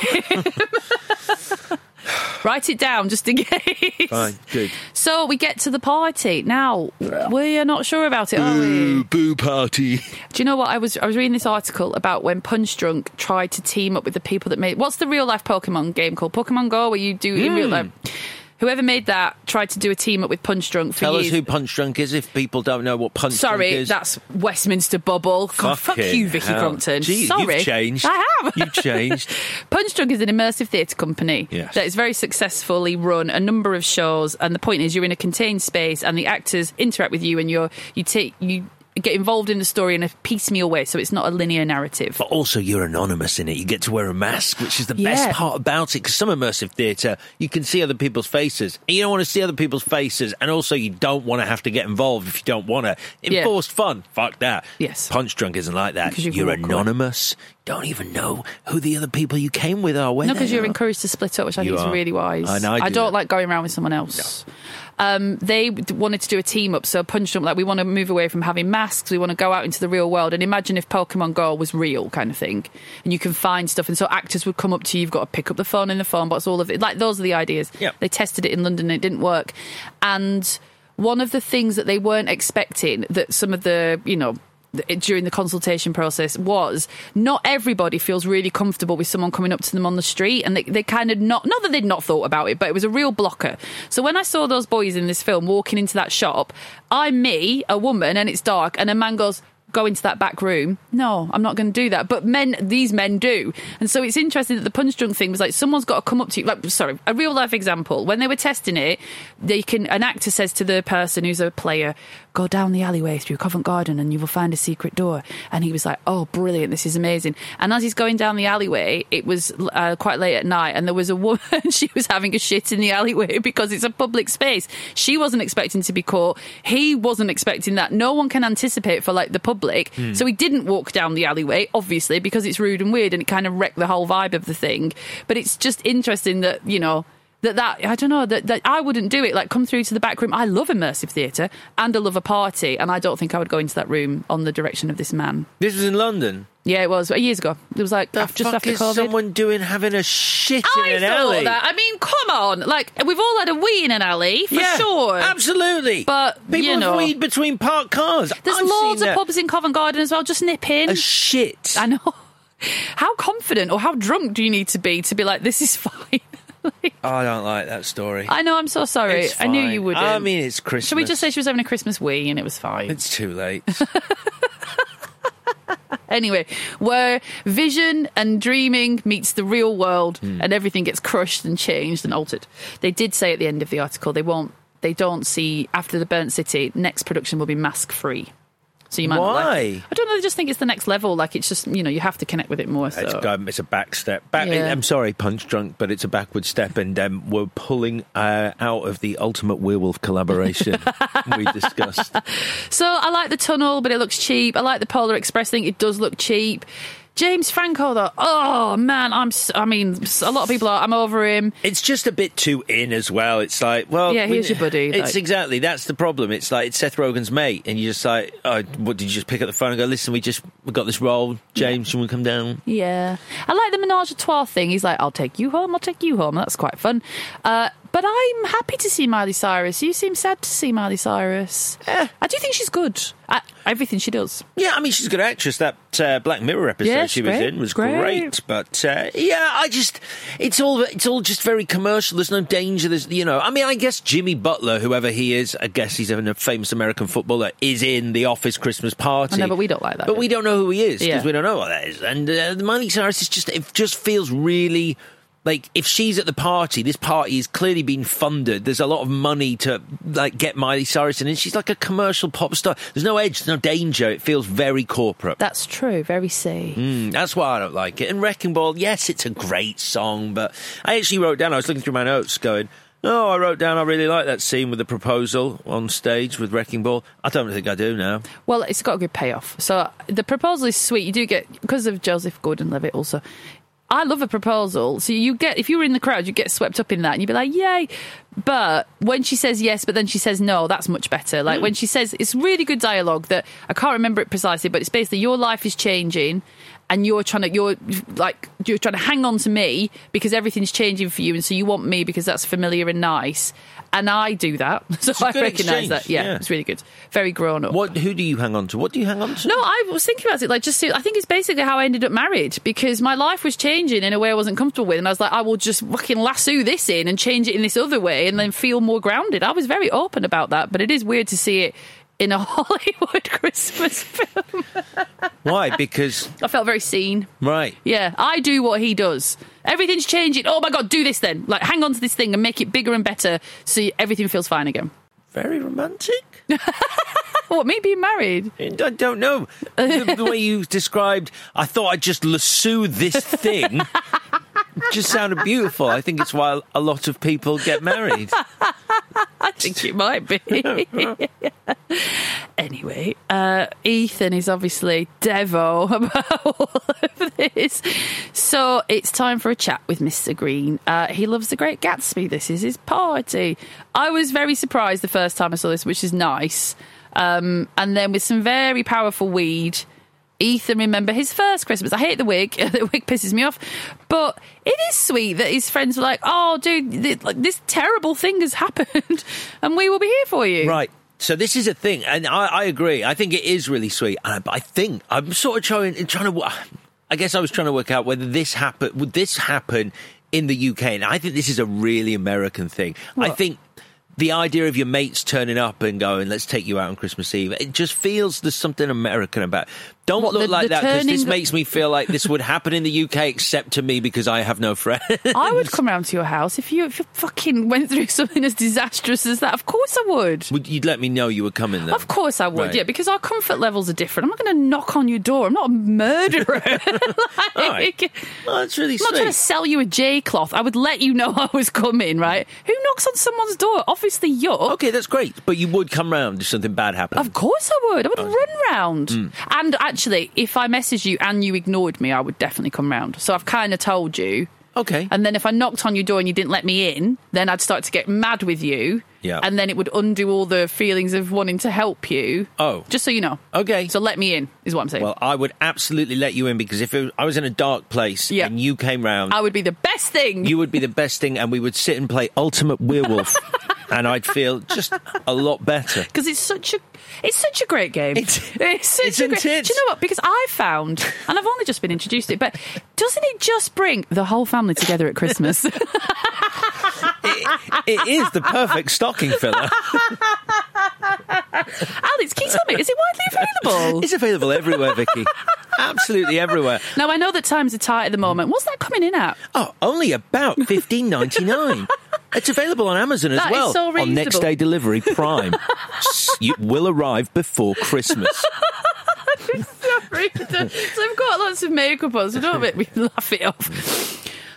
Write it down just in case. Fine, good. So we get to the party. Now, we are not sure about it, are we? Boo party. Do you know what? I was I was reading this article about when Punch Drunk tried to team up with the people that made... What's the real-life Pokemon game called? Pokemon Go, where you do... Mm. in real life. Whoever made that tried to do a team up with Punch Drunk for Tell years. us who Punch Drunk is if people don't know what Punch Sorry, Drunk is. Sorry, that's Westminster Bubble. God, fuck you, Vicky hell. Crompton. Gee, Sorry. You've changed. I have. You've changed. Punch Drunk is an immersive theatre company yes. that is very successfully run a number of shows, and the point is you're in a contained space and the actors interact with you, and you're you take you get involved in the story in a piecemeal way, so it's not a linear narrative. But also you're anonymous in it. You get to wear a mask, which is the yeah. best part about it, because some immersive theatre, you can see other people's faces, and you don't want to see other people's faces, and also you don't want to have to get involved if you don't want to. Enforced yeah. fun, fuck that. Yes. Punch Drunk isn't like that. You you're anonymous. Away. Don't even know who the other people you came with are. No, because you're encouraged to split up, which I you think are. is really wise. I know. I, do I don't that. like going around with someone else. No. Um, they wanted to do a team up, so Punch Drunk, like, we want to move away from having masks, we want to go out into the real world, and imagine if Pokemon Go was real, kind of thing, and you can find stuff, and so actors would come up to you, you've got to pick up the phone in the phone box, all of it, like, those are the ideas. Yep. They tested it in London and it didn't work, and one of the things that they weren't expecting, that some of the, you know, during the consultation process was not everybody feels really comfortable with someone coming up to them on the street, and they, they kind of not not that they'd not thought about it, but it was a real blocker. So when I saw those boys in this film walking into that shop, I'm me, a woman, and it's dark, and a man goes, go into that back room. No, I'm not going to do that. But men, these men do. And so it's interesting that the punch drunk thing was like, someone's got to come up to you. Like, sorry, a real life example. When they were testing it, they can, an actor says to the person who's a player, go down the alleyway through Covent Garden and you will find a secret door. And he was like, oh, brilliant, this is amazing. And as he's going down the alleyway, it was uh, quite late at night, and there was a woman, she was having a shit in the alleyway because it's a public space. She wasn't expecting to be caught. He wasn't expecting that. No one can anticipate for like the public. Mm. So he didn't walk down the alleyway, obviously, because it's rude and weird, and it kind of wrecked the whole vibe of the thing. But it's just interesting that, you know, That, that I don't know, that, that I wouldn't do it. Like, come through to the back room. I love immersive theatre and I love a party, and I don't think I would go into that room on the direction of this man. This was in London? Yeah, it was. Years ago. It was like the after, just fuck after is COVID. someone doing having a shit in I an thought alley? That. I mean, come on. Like, we've all had a wee in an alley, for yeah, sure. Absolutely. But, people you know, have weed between parked cars. There's I've loads seen of that. pubs in Covent Garden as well. Just nip in. A shit. I know. How confident or how drunk do you need to be to be like, this is fine? Like, oh, I don't like that story. I know, I'm so sorry. It's I knew fine. you wouldn't. I mean, it's Christmas. Should we just say she was having a Christmas wee and it was fine? It's too late. Anyway, where vision and dreaming meets the real world, mm. and everything gets crushed and changed and altered. They did say at the end of the article they won't, they don't see, after the Burnt City, next production will be mask free. So you might Why? not like it. I don't know. They just think it's the next level. Like, it's just, you know, you have to connect with it more. So. It's, um, it's a back step. Back, Yeah. I'm sorry, Punch Drunk, but it's a backward step, and um, we're pulling uh, out of the Ultimate Werewolf collaboration we discussed. So I like the tunnel, but it looks cheap. I like the Polar Express thing. It does look cheap. James Franco, though, oh man, I'm. I mean, a lot of people are. I'm over him. It's just a bit too in as well. It's like, well, yeah, here's we, your buddy. It's like. exactly that's the problem. It's like it's Seth Rogen's mate, and you just like, oh, what did you just pick up the phone and go? Listen, we just we got this role. James, yeah. Can we come down? Yeah, I like the menage a trois thing. He's like, I'll take you home. I'll take you home. That's quite fun. Uh, But I'm happy to see Miley Cyrus. You seem sad to see Miley Cyrus. Eh. I do think she's good at everything she does. Yeah, I mean, she's a good actress. That uh, Black Mirror episode yeah, she great. was in was great. great. But uh, yeah, I just it's all it's all just very commercial. There's no danger. There's you know, I mean, I guess Jimmy Butler, whoever he is, I guess he's a famous American footballer, is in the Office Christmas party. I know, but we don't like that. But we don't know who he is because yeah. we don't know what that is. And uh, Miley Cyrus is just it just feels really. Like, if she's at the party, this party is clearly being funded. There's a lot of money to, like, get Miley Cyrus in. And she's like a commercial pop star. There's no edge, there's no danger. It feels very corporate. That's true, very safe. Mm, that's why I don't like it. And Wrecking Ball, yes, it's a great song, but I actually wrote down, I was looking through my notes going, no, I wrote down I really like that scene with the proposal on stage with Wrecking Ball. I don't think I do now. Well, it's got a good payoff. So the proposal is sweet. You do get, because of Joseph Gordon-Levitt also, I love a proposal. So you get, if you were in the crowd, you get swept up in that and you'd be like, yay. But when she says yes, but then she says no, that's much better. Like mm. when she says, it's really good dialogue that I can't remember it precisely, but it's basically your life is changing and you're trying to, you're like, you're trying to hang on to me because everything's changing for you. And so you want me because that's familiar and nice. And I do that. So I recognise that. Yeah, yeah, it's really good. Very grown up. What? Who do you hang on to? What do you hang on to? No, I was thinking about it. Like, just I think it's basically how I ended up married because my life was changing in a way I wasn't comfortable with. And I was like, I will just fucking lasso this in and change it in this other way and then feel more grounded. I was very open about that. But it is weird to see it in a Hollywood Christmas film. Why? Because I felt very seen. Right. Yeah, I do what he does. Everything's changing. Oh my God, do this then. Like, hang on to this thing and make it bigger and better so everything feels fine again. Very romantic. What, me being married? I don't know. The, the way you described, I thought I'd just lasso this thing. Just sounded beautiful. I think it's why a lot of people get married. I think it might be. Anyway, uh, Ethan is obviously Devo about all of this. So it's time for a chat with Mister Green. Uh, he loves The Great Gatsby. This is his party. I was very surprised the first time I saw this, which is nice. Um, and then with some very powerful weed, Ethan remember his first Christmas. I hate the wig. The wig pisses me off. But it is sweet that his friends were like, oh, dude, th- like, this terrible thing has happened and we will be here for you. Right. So this is a thing, and I, I agree. I think it is really sweet. And I, I think I'm sort of trying, trying to. I guess I was trying to work out whether this happen. Would this happen in the U K? And I think this is a really American thing. What? I think the idea of your mates turning up and going, "Let's take you out on Christmas Eve," it just feels there's something American about it. Don't what, look the, like the that, because this the... makes me feel like this would happen in the U K, except to me because I have no friends. I would come round to your house if you, if you fucking went through something as disastrous as that. Of course I would. Would you'd let me know you were coming then? Of course I would, right. yeah, because our comfort levels are different. I'm not going to knock on your door. I'm not a murderer. like, All right. Well, that's really I'm sweet. not trying to sell you a J-cloth. I would let you know I was coming, right? Who knocks on someone's door? Obviously you. Okay, that's great. But you would come round if something bad happened? Of course I would. I would oh. run round. Mm. And actually, if I messaged you and you ignored me, I would definitely come round. So I've kind of told you. Okay. And then if I knocked on your door and you didn't let me in, then I'd start to get mad with you. Yeah. And then it would undo all the feelings of wanting to help you. Oh. Just so you know. Okay. So let me in, is what I'm saying. Well, I would absolutely let you in, because if it was, I was in a dark place yeah. and you came round... I would be the best thing. You would be the best thing, and we would sit and play Ultimate Werewolf. And I'd feel just a lot better. Because it's such a it's such a great game. It's, it's such it's a great, intense. do you know what? Because I found, and I've only just been introduced to it, but doesn't it just bring the whole family together at Christmas? it, it is the perfect stocking filler. Alex, can you tell me, is it widely available? It's available everywhere, Vicky. Absolutely everywhere. Now, I know that times are tight at the moment. What's that coming in at? Oh, only about fifteen ninety-nine. It's available on Amazon as that well. Is so reasonable. On next day delivery, Prime. It will arrive before Christmas. Sorry. So I've got lots of makeup on, so don't make me laugh it off.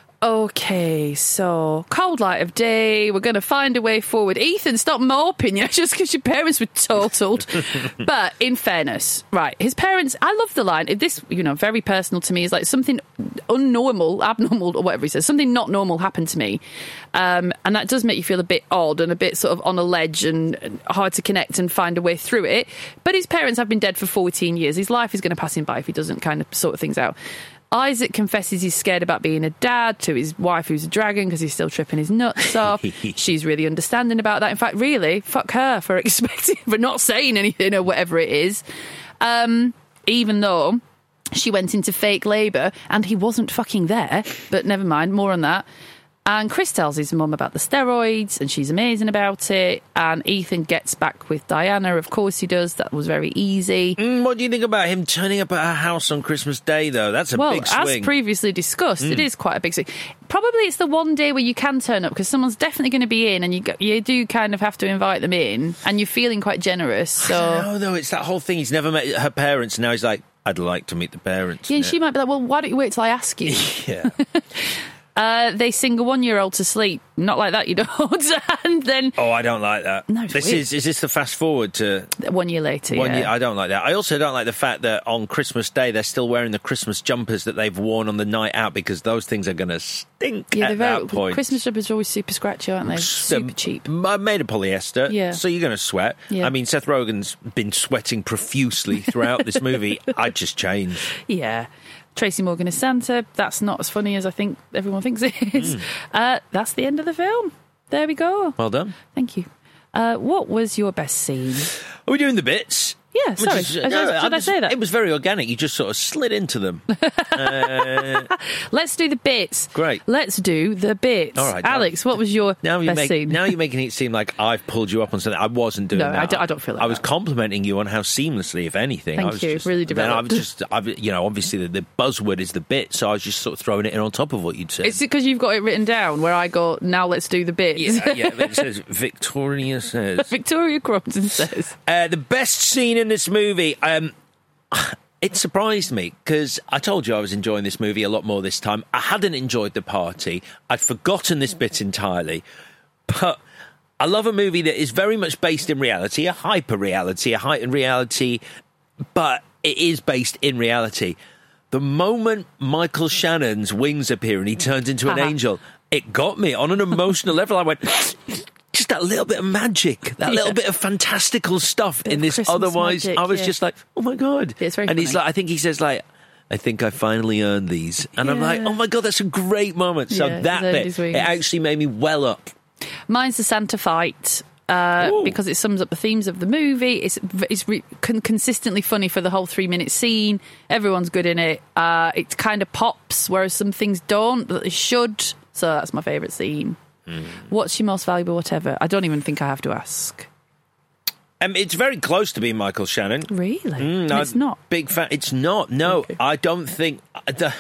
Okay, so cold light of day. We're going to find a way forward. Ethan, stop moping, yeah, just because your parents were totaled. But in fairness, right, his parents, I love the line. This, you know, very personal to me, is like something unnormal, abnormal, or whatever he says. Something not normal happened to me. Um, and that does make you feel a bit odd and a bit sort of on a ledge and, and hard to connect and find a way through it. But his parents have been dead for fourteen years. His life is going to pass him by if he doesn't kind of sort things out. Isaac confesses he's scared about being a dad to his wife, who's a dragon, because he's still tripping his nuts off. She's really understanding about that. In fact, really, fuck her for expecting, for not saying anything or whatever it is. Um, even though she went into fake labour and he wasn't fucking there. But never mind, more on that. And Chris tells his mum about the steroids, and she's amazing about it. And Ethan gets back with Diana. Of course he does. That was very easy. Mm, what do you think about him turning up at her house on Christmas Day, though? That's a well, big swing. Well, as previously discussed, mm. it is quite a big swing. Probably it's the one day where you can turn up, because someone's definitely going to be in, and you go, you do kind of have to invite them in, and you're feeling quite generous. So no, though, it's that whole thing. He's never met her parents, and now he's like, I'd like to meet the parents. Yeah, and she might be like, well, why don't you wait till I ask you? Yeah. Uh, they sing a one-year-old to sleep. Not like that, you don't. And then, oh, I don't like that. No, it's this weird. is is this the fast forward to one year later? One yeah. year. I don't like that. I also don't like the fact that on Christmas Day they're still wearing the Christmas jumpers that they've worn on the night out, because those things are going to stink yeah, at very, that point. Christmas jumpers are always super scratchy, aren't they? Super they're cheap. Made of polyester, yeah. So you're going to sweat. Yeah. I mean, Seth Rogen's been sweating profusely throughout this movie. I'd just change. Yeah. Tracy Morgan as Santa. That's not as funny as I think everyone thinks it is. Mm. Uh, that's the end of the film. There we go. Well done. Thank you. Uh, what was your best scene? Are we doing the bits? Yeah, sorry. Is, I, no, should I, I say that? It was very organic. You just sort of slid into them. uh, Let's do the bits. Great. Let's do the bits. All right. Alex, what was your now you best make, scene? Now you're making it seem like I've pulled you up on something. I wasn't doing no, that. I don't, I don't feel like I was that. complimenting you on how seamlessly, if anything. Thank I was you. Just, really developed. Then I was just, I've, you know, obviously the, the buzzword is the bit, so I was just sort of throwing it in on top of what you'd said. It's because you've got it written down where I go, now let's do the bits. Yeah, yeah. It says, Victoria says. Victoria Crompton says. Uh, the best scene in this movie... Um, it surprised me, because I told you I was enjoying this movie a lot more this time. I hadn't enjoyed the party. I'd forgotten this bit entirely. But I love a movie that is very much based in reality, a hyper-reality, a heightened reality, but it is based in reality. The moment Michael Shannon's wings appear and he turns into an uh-huh. angel, it got me on an emotional level. I went... Just that little bit of magic, that yeah. little bit of fantastical stuff bit in this. Christmas Otherwise, magic, I was yeah. just like, oh my God. Yeah, it's very and funny. he's like, I think he says like, I think I finally earned these. And yeah. I'm like, oh my God, that's a great moment. So yeah, that bit, it actually made me well up. Mine's the Santa fight. uh, because it sums up the themes of the movie. It's it's re- con- consistently funny for the whole three-minute scene. Everyone's good in it. Uh, it kind of pops, whereas some things don't, but they should. So that's my favourite scene. Mm. What's your most valuable whatever? I don't even think I have to ask. Um, it's very close to being Michael Shannon. Really? Mm, no, it's not. Big fan. It's not. No, okay. I don't think. The,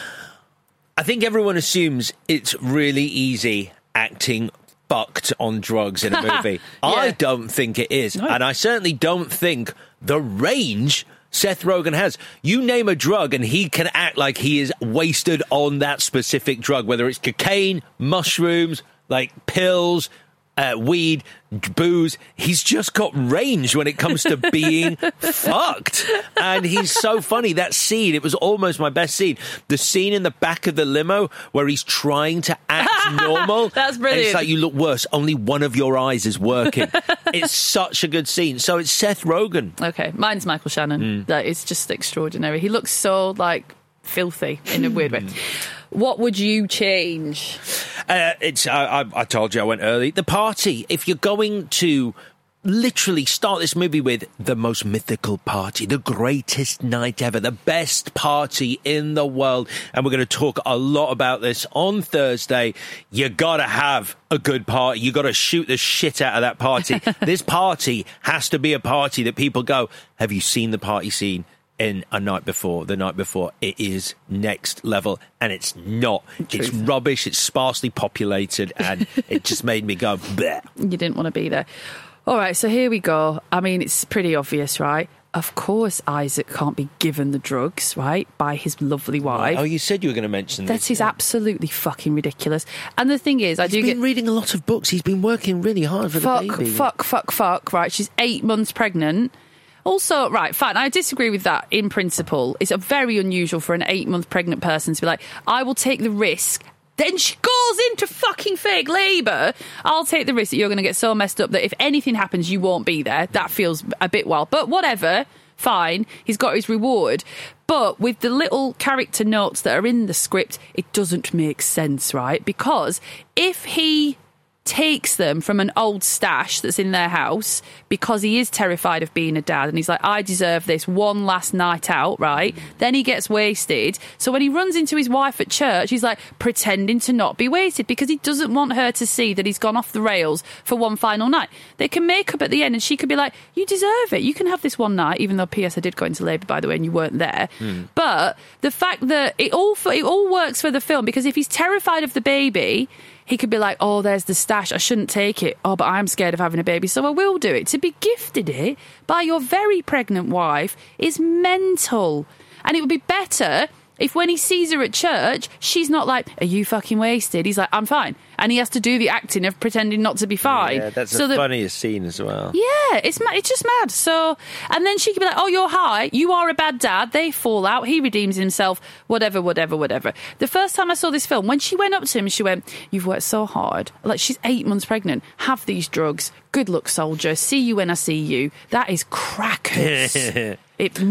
I think everyone assumes it's really easy acting fucked on drugs in a movie. yeah. I don't think it is. No. And I certainly don't think the range Seth Rogen has. You name a drug and he can act like he is wasted on that specific drug, whether it's cocaine, mushrooms, like pills, uh, weed, booze. He's just got range when it comes to being fucked. And he's so funny. That scene, it was almost my best scene. The scene in the back of the limo where he's trying to act normal. That's brilliant. And it's like, you look worse. Only one of your eyes is working. It's such a good scene. So it's Seth Rogen. Okay, mine's Michael Shannon. Mm. That is just extraordinary. He looks so, like, filthy in a weird way. What would you change? Uh, it's. I, I, I told you I went early. The party. If you're going to literally start this movie with the most mythical party, the greatest night ever, the best party in the world, and we're going to talk a lot about this on Thursday, you got to have a good party. You got to shoot the shit out of that party. This party has to be a party that people go, have you seen the party scene in A Night Before, The Night Before? It is next level, and it's not. Truth. It's rubbish, it's sparsely populated, and it just made me go, bleh. You didn't want to be there. All right, so here we go. I mean, it's pretty obvious, right? Of course Isaac can't be given the drugs, right, by his lovely wife. Oh, you said you were going to mention that this. That is absolutely fucking ridiculous. And the thing is, I He's do been get... reading a lot of books. He's been working really hard for fuck, the baby. Fuck, fuck, fuck, right? She's eight months pregnant. Also, right, fine, I disagree with that in principle. It's a very unusual for an eight-month pregnant person to be like, I will take the risk. Then she goes into fucking fake labour. I'll take the risk that you're going to get so messed up that if anything happens, you won't be there. That feels a bit wild. But whatever, fine, he's got his reward. But with the little character notes that are in the script, it doesn't make sense, right? Because if he takes them from an old stash that's in their house because he is terrified of being a dad and he's like, I deserve this one last night out, right? Then he gets wasted. So when he runs into his wife at church, he's like pretending to not be wasted because he doesn't want her to see that he's gone off the rails for one final night. They can make up at the end and she could be like, you deserve it. You can have this one night, even though P S I did go into labour, by the way, and you weren't there. Mm. But the fact that it all, it all works for the film, because if he's terrified of the baby, he could be like, oh, there's the stash, I shouldn't take it. Oh, but I'm scared of having a baby, so I will do it. To be gifted it by your very pregnant wife is mental. And it would be better if when he sees her at church, she's not like, are you fucking wasted? He's like, I'm fine. And he has to do the acting of pretending not to be fine. Yeah, that's so the that, funniest scene as well. Yeah, it's mad, it's just mad. So, and then she could be like, oh, you're high, you are a bad dad. They fall out, he redeems himself, whatever, whatever, whatever. The first time I saw this film, when she went up to him, she went, you've worked so hard. Like, she's eight months pregnant. Have these drugs. Good luck, soldier. See you when I see you. That is crackers. It,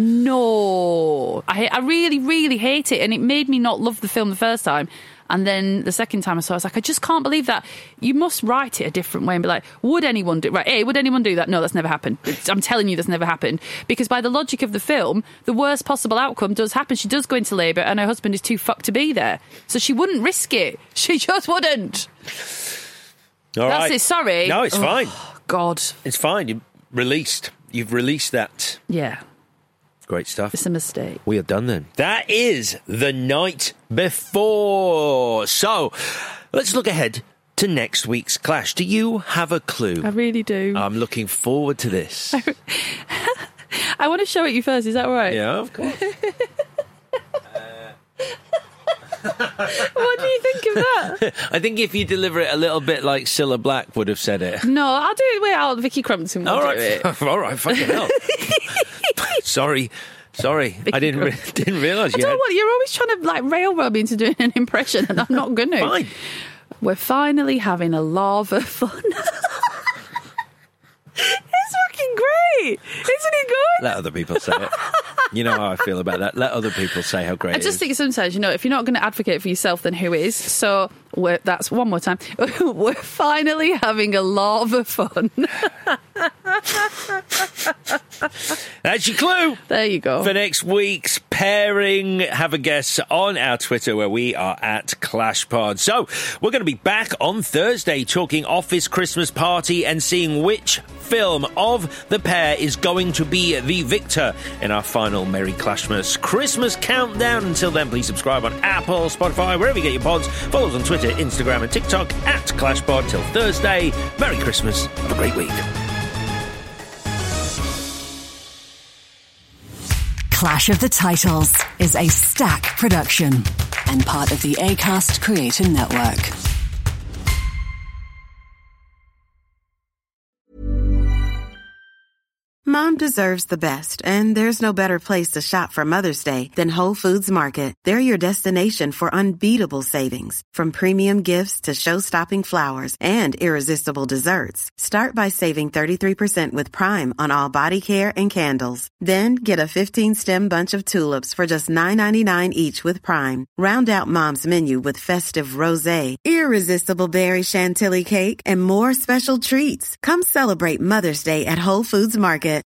no. I, I really, really hate it. And it made me not love the film the first time. And then the second time I saw it, I was like, I just can't believe that. You must write it a different way and be like, would anyone do... Right, hey, would anyone do that? No, that's never happened. It's, I'm telling you that's never happened. Because by the logic of the film, the worst possible outcome does happen. She does go into labour and her husband is too fucked to be there. So she wouldn't risk it. She just wouldn't. All that's right. it, sorry. No, it's oh, fine. God. It's fine. You've released. You've released that. Yeah. Great stuff. It's a mistake. We are done then. That is The Night Before. So, let's look ahead to next week's Clash. Do you have a clue? I really do. I'm looking forward to this. I want to show it you first. Is that all right? Yeah, of course. What do you think of that? I think if you deliver it a little bit like Cilla Black would have said it. No, I'll do it without Vicky Crumpton. Will All right, do it. all right, fucking hell. Sorry, sorry, Vicky I didn't re- didn't realise I you. don't had... know what you're always trying to like railroad me into doing an impression, and I'm not going to. Fine. We're finally having a lava fun. It's fucking great, isn't it good? Let other people say it. You know how I feel about that. Let other people say how great I it just is. think sometimes, you know, if you're not going to advocate for yourself, then who is? So we're, that's one more time. We're finally having a lot of fun. That's your clue. There you go. For next week's pairing, have a guess on our Twitter where we are at ClashPod. So we're going to be back on Thursday talking Office Christmas Party and seeing which film of the pair is going to be the victor in our final Merry Clashmas Christmas countdown. Until then, please subscribe on Apple, Spotify, wherever you get your pods. Follow us on Twitter, Instagram and TikTok at ClashPod. Till Thursday, Merry Christmas. Have a great week. Clash of the Titles is a Stack production and part of the Acast Creator Network. Mom deserves the best, and there's no better place to shop for Mother's Day than Whole Foods Market. They're your destination for unbeatable savings, from premium gifts to show-stopping flowers and irresistible desserts. Start by saving thirty-three percent with Prime on all body care and candles. Then get a fifteen-stem bunch of tulips for just nine ninety-nine each with Prime. Round out Mom's menu with festive rosé, irresistible berry chantilly cake, and more special treats. Come celebrate Mother's Day at Whole Foods Market.